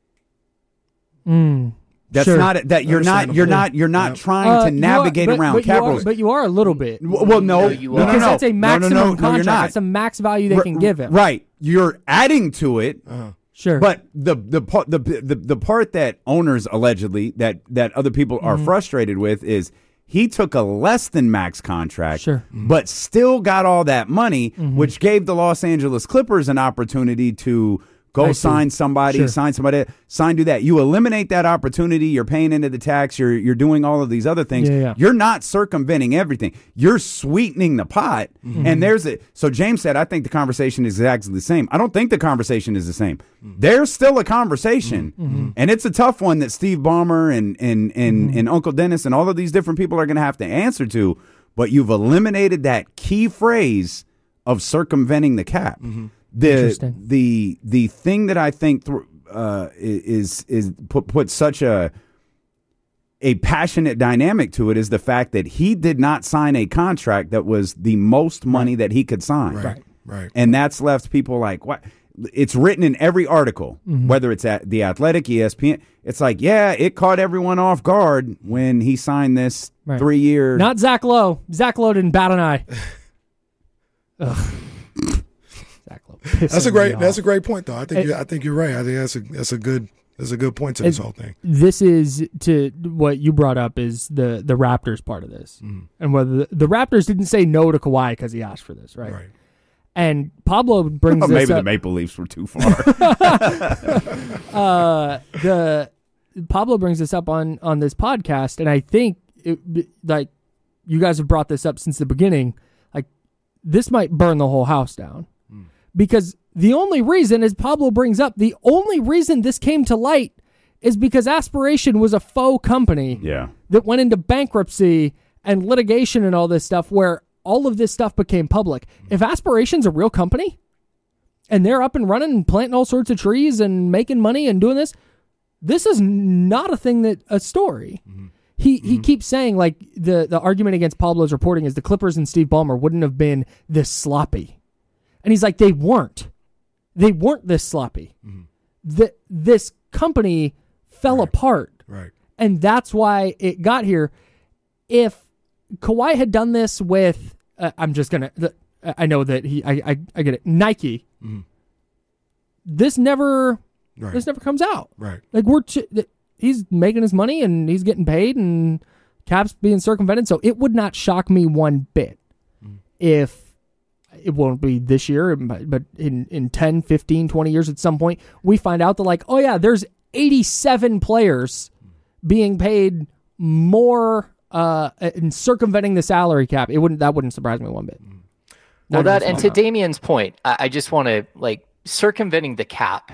Mm. That's sure. not that you're not you're not you're not yeah. trying uh, to navigate are, but, around but cap you rules. Are, but you are a little bit. Well, no, no, you no, because no, that's a maximum no, no, no, contract. no, you're not. That's a max value they R- can give him. Right, you're adding to it. Uh-huh. Sure, but the the part the, the the part that owners allegedly that that other people are mm-hmm. frustrated with is he took a less than max contract, sure. mm-hmm. but still got all that money, mm-hmm. which gave the Los Angeles Clippers an opportunity to go I sign see. somebody, sure. sign somebody, sign do that. You eliminate that opportunity. You're paying into the tax. You're you're doing all of these other things. Yeah, yeah. You're not circumventing everything. You're sweetening the pot. Mm-hmm. And there's a so James said, I think the conversation is exactly the same. I don't think the conversation is the same. Mm-hmm. There's still a conversation, mm-hmm. and it's a tough one that Steve Ballmer and and and, mm-hmm. and Uncle Dennis and all of these different people are going to have to answer to. But you've eliminated that key phrase of circumventing the cap. Mm-hmm. The the the thing that I think th- uh, is is put put such a a passionate dynamic to it is the fact that he did not sign a contract that was the most money right. that he could sign. Right, right. And that's left people like, what? It's written in every article, mm-hmm. whether it's at The Athletic, E S P N. It's like, yeah, it caught everyone off guard when he signed this right. three year. Not Zach Lowe. Zach Lowe didn't bat an eye. Ugh. That's a great. That's a great point, though. I think. It, you're, I think you're right. I think that's a that's a good that's a good point to this whole thing. This is to what you brought up is the the Raptors part of this, mm. and whether the, the Raptors didn't say no to Kawhi because he asked for this, right? Right. And Pablo brings well, this maybe up. the Maple Leafs were too far. uh, the Pablo brings this up on on this podcast, and I think it, like you guys have brought this up since the beginning. this might burn the whole house down. Mm. Because the only reason, as Pablo brings up, the only reason this came to light is because Aspiration was a faux company yeah. that went into bankruptcy and litigation and all this stuff where all of this stuff became public. If Aspiration's a real company and they're up and running and planting all sorts of trees and making money and doing this, this is not a thing that a story. Mm-hmm. He he mm-hmm. keeps saying, like, the, the argument against Pablo's reporting is the Clippers and Steve Ballmer wouldn't have been this sloppy. And he's like, they weren't. They weren't this sloppy. Mm-hmm. The, this company fell right. apart. Right. And that's why it got here. If Kawhi had done this with, uh, I'm just going to, I know that he, I, I, I get it, Nike, mm-hmm. this never, right. this never comes out. Right. Like, we're, ch- he's making his money and he's getting paid and Cap's being circumvented. So it would not shock me one bit mm-hmm. if it won't be this year, but in, in ten, fifteen, twenty years at some point, we find out that, like, oh yeah, there's eighty-seven players being paid more uh, in circumventing the salary cap. It wouldn't, that wouldn't surprise me one bit. Well, that, and to Damien's point, I, I just want to, like, circumventing the cap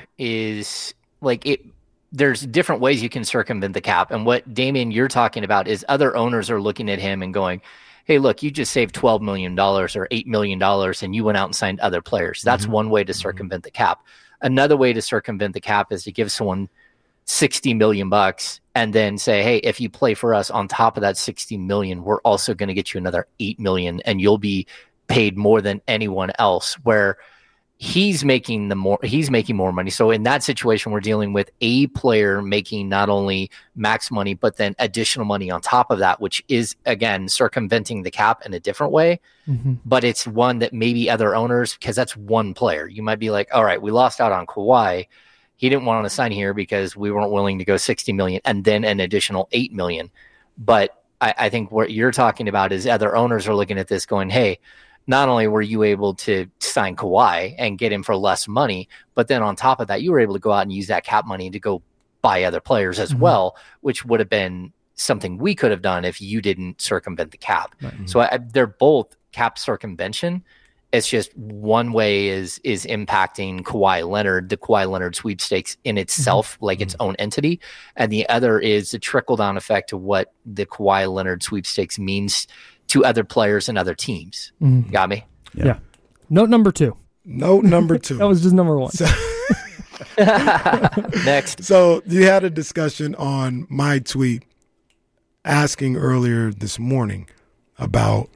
is like it. There's different ways you can circumvent the cap. And what Damien, you're talking about is other owners are looking at him and going, hey, look, you just saved twelve million dollars or eight million dollars and you went out and signed other players. That's mm-hmm. one way to circumvent the cap. Another way to circumvent the cap is to give someone sixty million bucks and then say, hey, if you play for us on top of that sixty million, we're also going to get you another eight million and you'll be paid more than anyone else, where he's making the more, he's making more money. So in that situation, we're dealing with a player making not only max money, but then additional money on top of that, which is, again, circumventing the cap in a different way. Mm-hmm. But it's one that maybe other owners, because that's one player. You might be like, all right, we lost out on Kawhi. He didn't want to sign here because we weren't willing to go sixty million and then an additional eight million. But I, I think what you're talking about is other owners are looking at this going, hey, not only were you able to sign Kawhi and get him for less money, but then on top of that, you were able to go out and use that cap money to go buy other players as mm-hmm. well, which would have been something we could have done if you didn't circumvent the cap. Right. So I, they're both cap circumvention. It's just one way is is impacting Kawhi Leonard, the Kawhi Leonard sweepstakes in itself, mm-hmm. like its own entity. And the other is the trickle-down effect of what the Kawhi Leonard sweepstakes means to other players and other teams. Mm-hmm. Got me? Yeah. yeah. Note number two. Note number two. That was just number one. So, Next. So you had a discussion on my tweet asking earlier this morning about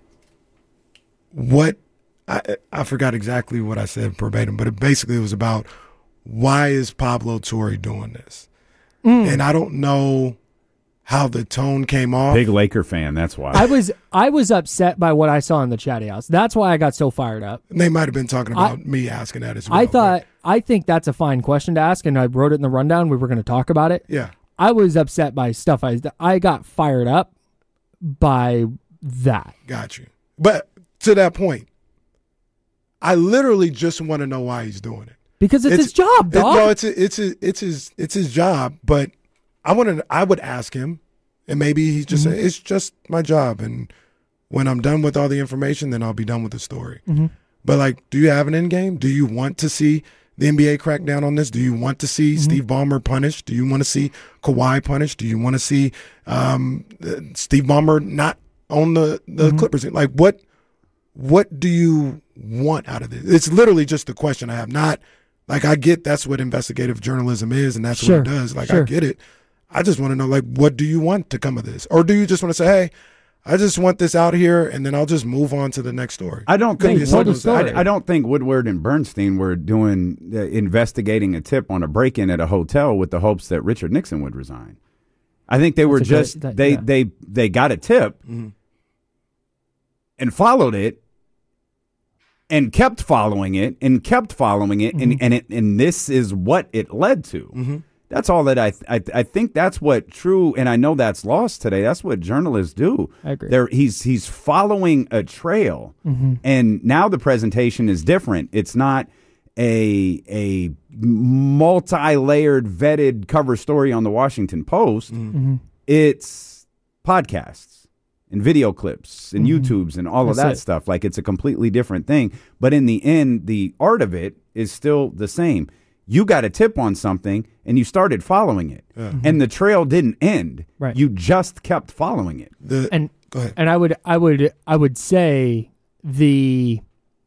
what, I, I forgot exactly what I said verbatim, but it basically was about why is Pablo Torre doing this? Mm. And I don't know how the tone came off. Big Laker fan, that's why. I was I was upset by what I saw in the chatty house. That's why I got so fired up. And they might have been talking about I, me asking that as well. I thought, but. I think that's a fine question to ask, and I wrote it in the rundown. We were going to talk about it. Yeah. I was upset by stuff. I, I got fired up by that. Got you. But to that point, I literally just want to know why he's doing it. Because it's, it's his job, dog. It, no, it's a, it's a, it's his it's his job, but I wanted, I would ask him, and maybe he's just mm-hmm. saying, it's just my job. And when I'm done with all the information, then I'll be done with the story. Mm-hmm. But, like, do you have an end game? Do you want to see the N B A crack down on this? Do you want to see mm-hmm. Steve Ballmer punished? Do you want to see Kawhi punished? Do you want to see um, Steve Ballmer not on the, the mm-hmm. Clippers? Like, what what do you want out of this? It's literally just the question I have. Not, like, I get that's what investigative journalism is, and that's sure. what it does. Like, sure. I get it. I just want to know, like, what do you want to come of this? Or do you just want to say, hey, I just want this out here, and then I'll just move on to the next story? I don't think I, I don't think Woodward and Bernstein were doing uh, investigating a tip on a break-in at a hotel with the hopes that Richard Nixon would resign. I think they were That's just great, that, they, yeah. they they got a tip mm-hmm. and followed it and kept following it and kept following it, mm-hmm. and and it, and this is what it led to. Mm-hmm. That's all that I, th- I th- I think that's what true, and I know that's lost today. That's what journalists do. I agree. They're, he's he's following a trail, mm-hmm. and now the presentation is different. It's not a a multi-layered, vetted cover story on the Washington Post. Mm-hmm. It's podcasts. and video clips and Mhm. YouTubes and all of That's that it. stuff. Like, it's a completely different thing. But in the end, the art of it is still the same. You got a tip on something and you started following it. Yeah. And the trail didn't end. Right. You just kept following it. The, and go ahead. and I would I would I would say the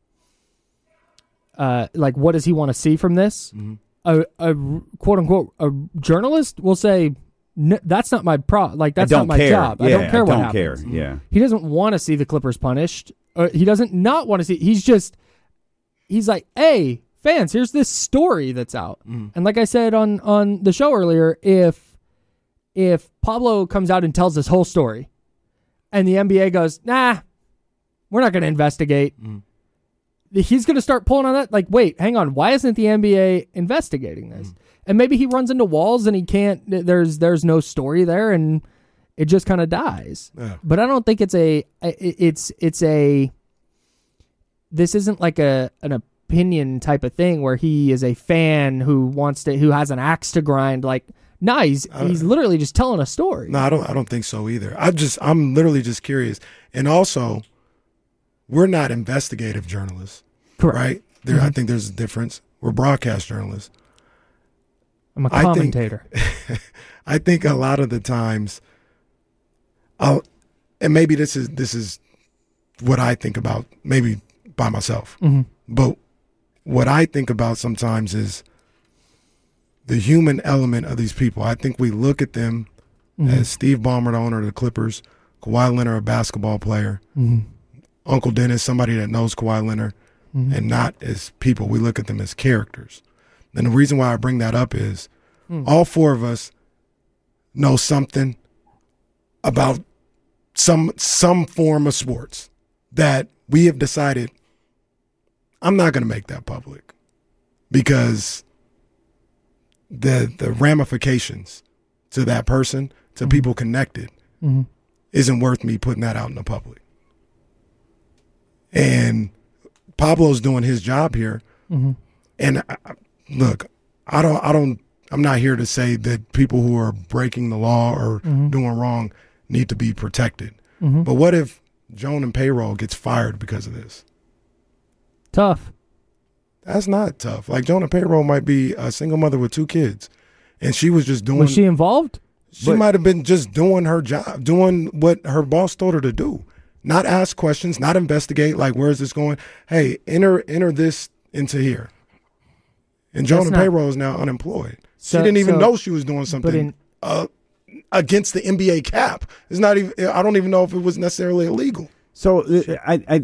uh like what does he want to see from this? Mm-hmm. A, a quote unquote a journalist will say "N- that's not my pro like that's I not don't my care. job. I Yeah, don't care I what don't happens. care. Yeah. He doesn't want to see the Clippers punished. Or he doesn't not want to see. He's just he's like, hey, fans, here's this story that's out. Mm. And like I said on on the show earlier, if if Pablo comes out and tells this whole story, and the N B A goes, nah, we're not going to investigate. Mm. He's going to start pulling on that. Like, wait, hang on. Why isn't the N B A investigating this? Mm. And maybe he runs into walls and he can't. There's there's no story there, and it just kind of dies. Yeah. But I don't think it's a. It's it's a. This isn't like a an opinion type of thing where he is a fan who wants to who has an axe to grind. Like, nah, he's he's literally just telling a story. No, I don't. I don't think so either. I just, I'm literally just curious. And also, we're not investigative journalists, Correct. right? There, Mm-hmm. I think there's a difference. We're broadcast journalists. I'm a I think- commentator. I think a lot of the times, I'll, and maybe this is this is what I think about, maybe by myself. Mhm. But what I think about sometimes is the human element of these people. I think we look at them Mhm. as Steve Ballmer, the owner of the Clippers, Kawhi Leonard, a basketball player, Mhm. Uncle Dennis, somebody that knows Kawhi Leonard, Mhm. and not as people. We look at them as characters. And the reason why I bring that up is Mm. all four of us know something about some some form of sports that we have decided I'm not going to make that public because the the ramifications to that person, to people connected, Mhm. isn't worth me putting that out in the public. And Pablo's doing his job here. Mhm. And I, I- look, I don't, I don't, I'm not here to say that people who are breaking the law or Mhm. doing wrong need to be protected. Mhm. But what if Joan and Payroll gets fired because of this? Tough. That's not tough. Like Joan and Payroll might be a single mother with two kids, and she was just doing. Was she involved? She might have been just doing her job, doing what her boss told her to do. Not ask questions, not investigate. Like, where is this going? Hey, enter enter this into here. And Joan That's and not- Payroll is now unemployed. So- she didn't even so- know she was doing something in- uh, against the N B A cap. It's not even. I don't even know if it was necessarily illegal. So uh, I, I,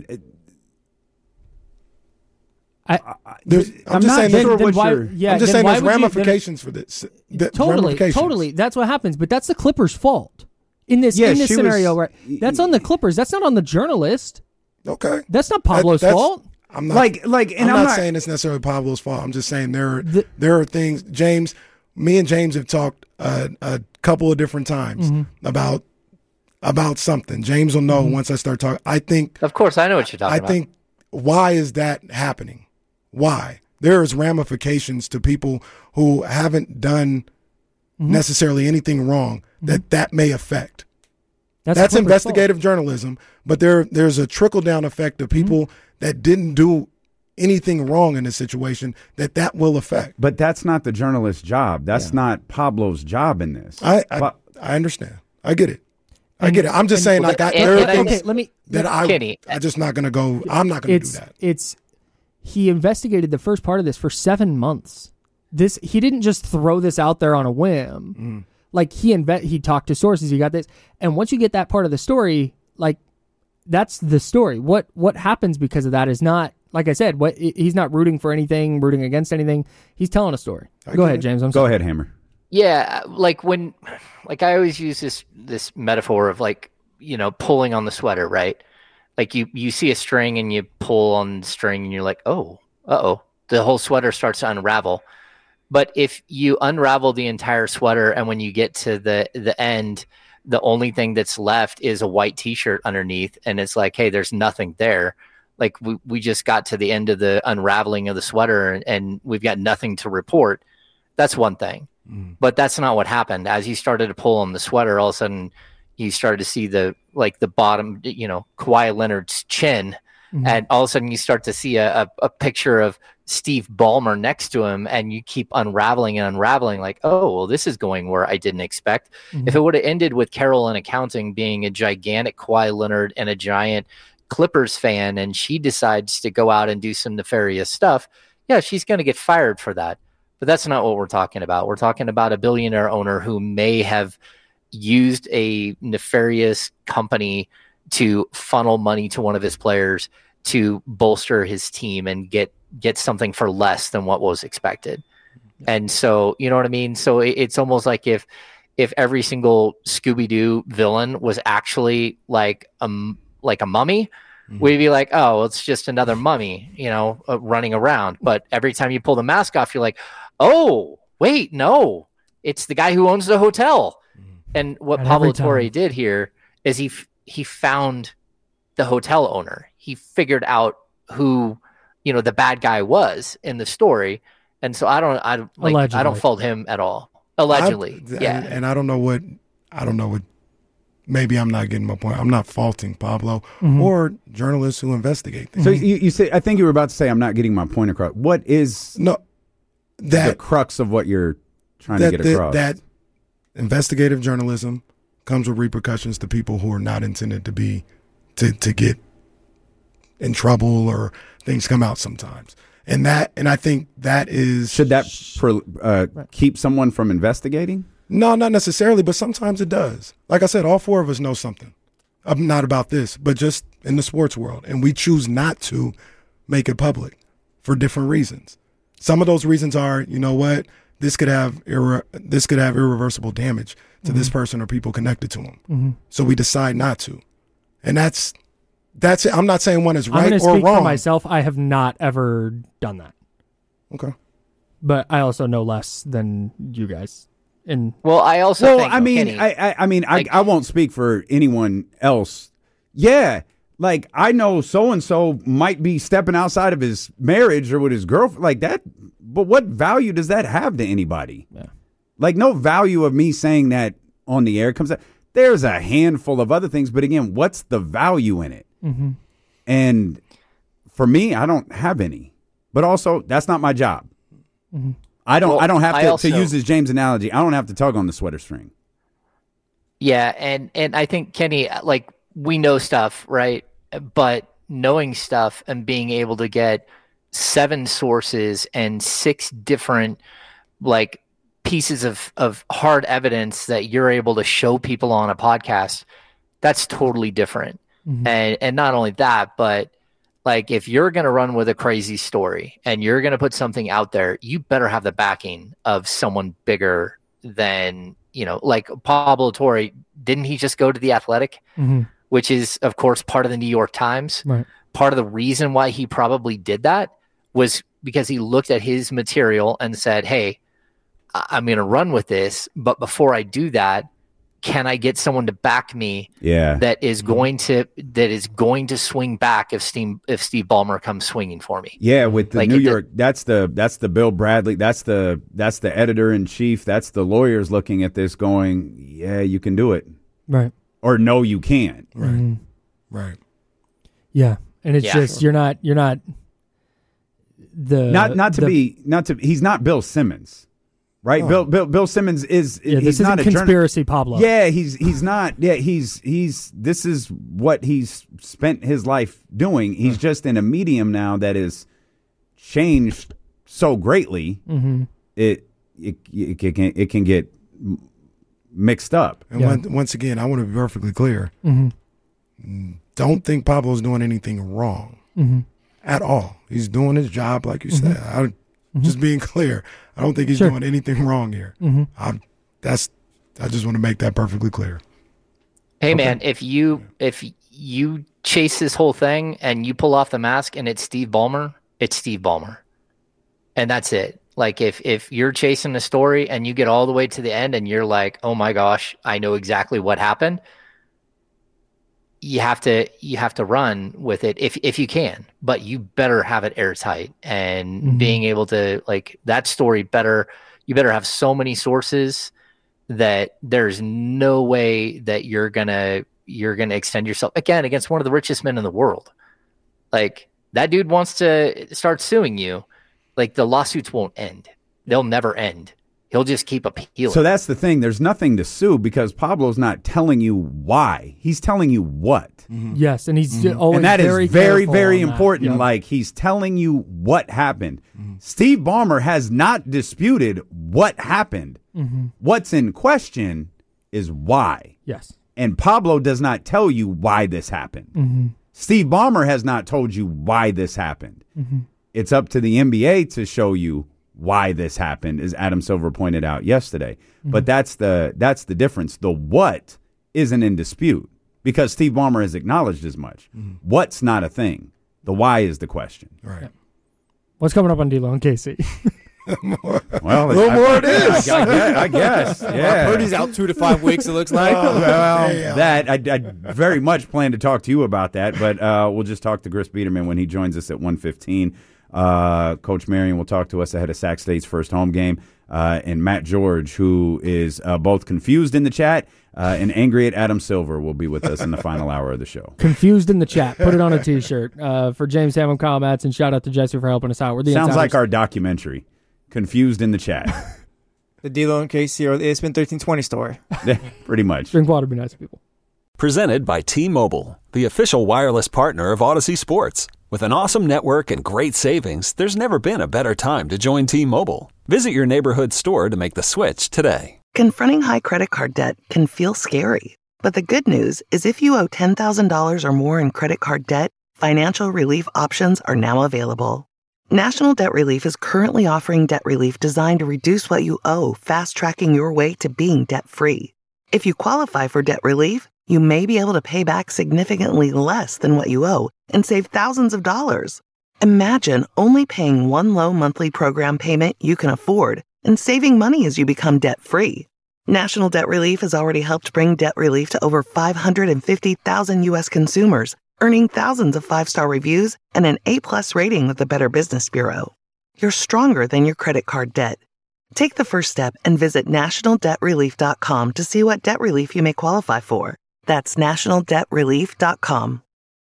I, There's, I'm, I'm just not saying. sure there's- what why- you're- yeah, I'm just then saying why there's would you- then- ramifications for this. The- Totally, ramifications. totally. That's what happens. But that's the Clippers' fault in this Yeah, in this she was- scenario. Right? That's on the Clippers. That's not on the journalist. Okay. That's not That- Pablo's that's- fault. I'm not Like- like, and I'm, I'm not, not- saying it's necessarily Pablo's fault. I'm just saying there are The- there are things. James, me and James have talked uh, a couple of different times Mm-hmm. about about something. James will know once I start talking. I think. Of course, I know what you're talking I about. think why is that happening? Why? There is ramifications to people who haven't done Mm-hmm. necessarily anything wrong that that may affect. That's, That's the Clippers' investigative journalism, but there there's a trickle down effect of people Mm-hmm. that didn't do anything wrong in this situation that that will affect. but that's not the journalist's job. That's not Pablo's job in this. I I, Pa- I understand. I get it. I And- get it. I'm just and- saying, Well, like, I, and- there are and I- things Okay, let me. that I Kenny, I'm just not gonna go. I'm not gonna do It's that. it's he investigated the first part of this for seven months. This he didn't just throw this out there on a whim. Mm. Like he inve- he talked to sources. He got this, and once you get that part of the story, like that's the story. What what happens because of that is not like I said. What he's not rooting for anything, rooting against anything. He's telling a story. I Go get ahead, it. James. I'm Go sorry. ahead, Hammer. Yeah, like when, like I always use this this metaphor of like you know pulling on the sweater, right? Like you you see a string and you pull on the string and you're like, oh, uh oh, the whole sweater starts to unravel. But if you unravel the entire sweater and when you get to the the end, the only thing that's left is a white T-shirt underneath, and it's like, hey, there's nothing there. Like we we just got to the end of the unraveling of the sweater and, and we've got nothing to report. That's one thing. But that's not what happened. As he started to pull on the sweater, all of a sudden you started to see the like the bottom, you know, Kawhi Leonard's chin, mm-hmm. and all of a sudden you start to see a, a, a picture of Steve Ballmer next to him, and you keep unraveling and unraveling like, oh, well, this is going where I didn't expect. Mm-hmm. If it would have ended with Carol in accounting being a gigantic Kawhi Leonard and a giant Clippers fan, and she decides to go out and do some nefarious stuff, yeah, she's going to get fired for that. But that's not what we're talking about. We're talking about a billionaire owner who may have used a nefarious company to funnel money to one of his players to bolster his team and get get something for less than what was expected. And so, you know what I mean? So it, it's almost like if if every single Scooby-Doo villain was actually like a, like a mummy, mm-hmm. we'd be like, oh, it's just another mummy, you know, uh, running around. But every time you pull the mask off, you're like, oh, wait, no, it's the guy who owns the hotel. And what and Pablo Torre did here is he f- he found the hotel owner. He figured out who, you know, the bad guy was in the story. And so I don't, I like, Allegedly. I don't fault him at all. Allegedly, I, yeah. And, and I don't know what, I don't know what. Maybe I'm not getting my point. I'm not faulting Pablo mm-hmm. or journalists who investigate things. So you, you say, I think you were about to say, I'm not getting my point across. What is no that the crux of what you're trying that, to get that, across? That investigative journalism comes with repercussions to people who are not intended to be to to get in trouble, or things come out sometimes. And that, and I think that is should that per, uh, keep someone from investigating? No, not necessarily, but sometimes it does. Like I said, all four of us know something. I'm not about this, but just in the sports world, and we choose not to make it public for different reasons. Some of those reasons are, you know what, this could have irre- this could have irreversible damage to mm-hmm. this person or people connected to them. Mm-hmm. So we decide not to, and that's that's it. I'm not saying one is right I'm or speak wrong. For myself, I have not ever done that. Okay, but I also know less than you guys. And well, I also well, think, I mean, Kenny, I, I, I mean, like, I, I won't speak for anyone else. Yeah, like I know so and so might be stepping outside of his marriage or with his girlfriend, like that. But what value does that have to anybody? Yeah. Like no value of me saying that on the air comes out. There's a handful of other things, but again, what's the value in it? Mm-hmm. And for me, I don't have any. But also, that's not my job. Mm-hmm. I don't. Well, I don't have I to, also, to use this James analogy. I don't have to tug on the sweater string. Yeah, and and I think Kenny, like we know stuff, right? But knowing stuff and being able to get seven sources and six different like pieces of of hard evidence that you're able to show people on a podcast, that's totally different. Mm-hmm. And and not only that, but like if you're going to run with a crazy story and you're going to put something out there, you better have the backing of someone bigger than, you know, like Pablo Torre. Didn't he just go to The Athletic, mm-hmm. which is, of course, part of the New York Times? Right. Part of the reason why he probably did that was because he looked at his material and said, hey, I'm going to run with this. But before I do that, can I get someone to back me yeah. that is going to that is going to swing back if Steve if Steve Ballmer comes swinging for me? Yeah, with the like New it, York, that's the that's the Bill Bradley, that's the that's the editor in chief, that's the lawyers looking at this, going, yeah, you can do it, right? Or no, you can't, right? Mm-hmm. Right. Yeah, and it's yeah. just you're not you're not the not not to the, be not to he's not Bill Simmons. Right, Oh. Bill, Bill Bill Simmons is Yeah, he's this not isn't a conspiracy, journal- Pablo. Yeah, he's he's not. Yeah, he's he's. This is what he's spent his life doing. He's Hmm. just in a medium now that is changed so greatly. Mm-hmm. It, it it it can it can get mixed up. And Yeah. one, once again, I want to be perfectly clear. Mm-hmm. Don't think Pablo's doing anything wrong Mm-hmm. at all. He's doing his job, like you Mm-hmm. said. I, Just being clear, I don't think he's Sure. doing anything wrong here. Mm-hmm. I, that's. I just want to make that perfectly clear. Hey Okay. man, if you if you chase this whole thing and you pull off the mask and it's Steve Ballmer, it's Steve Ballmer, and that's it. Like if if you're chasing a story and you get all the way to the end and you're like, oh my gosh, I know exactly what happened. You have to you have to run with it if if you can, but you better have it airtight and Mhm. being able to like that story better. You better have so many sources that there's no way that you're gonna you're gonna extend yourself again against one of the richest men in the world. Like, that dude wants to start suing you. Like, the lawsuits won't end. They'll never end. He'll just keep appealing. So that's the thing. There's nothing to sue because Pablo's not telling you why. He's telling you what. Mm-hmm. Yes, and he's mm-hmm. always and that very is very, very on important. Yep. Like, he's telling you what happened. Mm-hmm. Steve Ballmer has not disputed what happened. Mm-hmm. What's in question is why. Yes. And Pablo does not tell you why this happened. Mm-hmm. Steve Ballmer has not told you why this happened. Mm-hmm. It's up to the N B A to show you why this happened, as Adam Silver pointed out yesterday. Mm-hmm. But that's the that's the difference. The what isn't in dispute because Steve Ballmer has acknowledged as much. Mm-hmm. What's not a thing. The why is the question. Right. Yeah. What's coming up on D-Lo and K C? Well, a little more it is. I, I, guess, I guess. Yeah. Purdy's out two to five weeks, it looks like. Oh, well, yeah. that I, I very much plan to talk to you about that, but uh, we'll just talk to Chris Biederman when he joins us at one fifteen. Uh, Coach Marion will talk to us ahead of Sac State's first home game. Uh, and Matt George, who is uh, both confused in the chat uh, and angry at Adam Silver, will be with us in the final hour of the show. Confused in the chat. Put it on a T-shirt. Uh, for James Ham, Kyle Madsen, shout out to Jesse for helping us out. We're the Sounds Insiders. like our documentary. Confused in the chat. The D-Lo and K C or the E S P N thirteen twenty story. Yeah, pretty much. Drink water, be nice to people. Presented by T-Mobile, the official wireless partner of Odyssey Sports. With an awesome network and great savings, there's never been a better time to join T-Mobile. Visit your neighborhood store to make the switch today. Confronting high credit card debt can feel scary. But the good news is if you owe ten thousand dollars or more in credit card debt, financial relief options are now available. National Debt Relief is currently offering debt relief designed to reduce what you owe, fast-tracking your way to being debt-free. If you qualify for debt relief, you may be able to pay back significantly less than what you owe and save thousands of dollars. Imagine only paying one low monthly program payment you can afford and saving money as you become debt-free. National Debt Relief has already helped bring debt relief to over five hundred fifty thousand U S consumers, earning thousands of five-star reviews and an A-plus rating with the Better Business Bureau. You're stronger than your credit card debt. Take the first step and visit national debt relief dot com to see what debt relief you may qualify for. That's national debt relief dot com.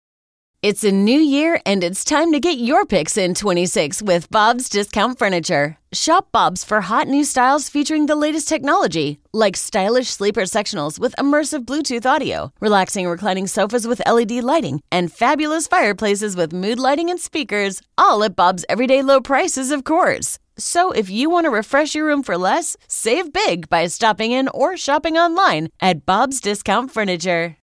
It's a new year, and it's time to get your picks in twenty-six with Bob's Discount Furniture. Shop Bob's for hot new styles featuring the latest technology, like stylish sleeper sectionals with immersive Bluetooth audio, relaxing reclining sofas with L E D lighting, and fabulous fireplaces with mood lighting and speakers, all at Bob's everyday low prices, of course. So if you want to refresh your room for less, save big by stopping in or shopping online at Bob's Discount Furniture.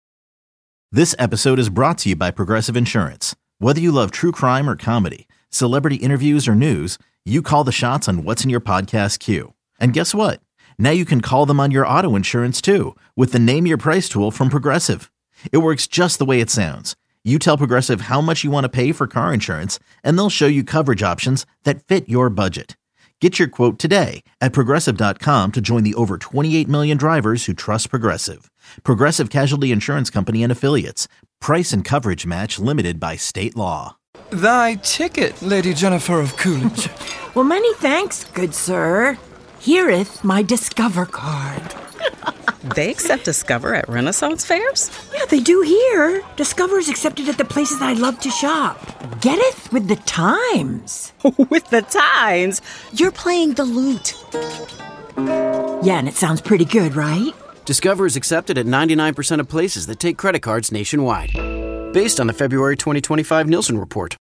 This episode is brought to you by Progressive Insurance. Whether you love true crime or comedy, celebrity interviews or news, you call the shots on what's in your podcast queue. And guess what? Now you can call them on your auto insurance too with the Name Your Price tool from Progressive. It works just the way it sounds. You tell Progressive how much you want to pay for car insurance, and they'll show you coverage options that fit your budget. Get your quote today at Progressive dot com to join the over twenty-eight million drivers who trust Progressive. Progressive Casualty Insurance Company and Affiliates. Price and coverage match limited by state law. Thy ticket, Lady Jennifer of Coolidge. Well, many thanks, good sir. Here'th my Discover card. They accept Discover at Renaissance fairs? Yeah, they do here. Discover's accepted at the places I love to shop. Getteth with the times. With the times? You're playing the lute. Yeah, and it sounds pretty good, right? Discover is accepted at ninety-nine percent of places that take credit cards nationwide. Based on the February twenty twenty-five Nielsen report.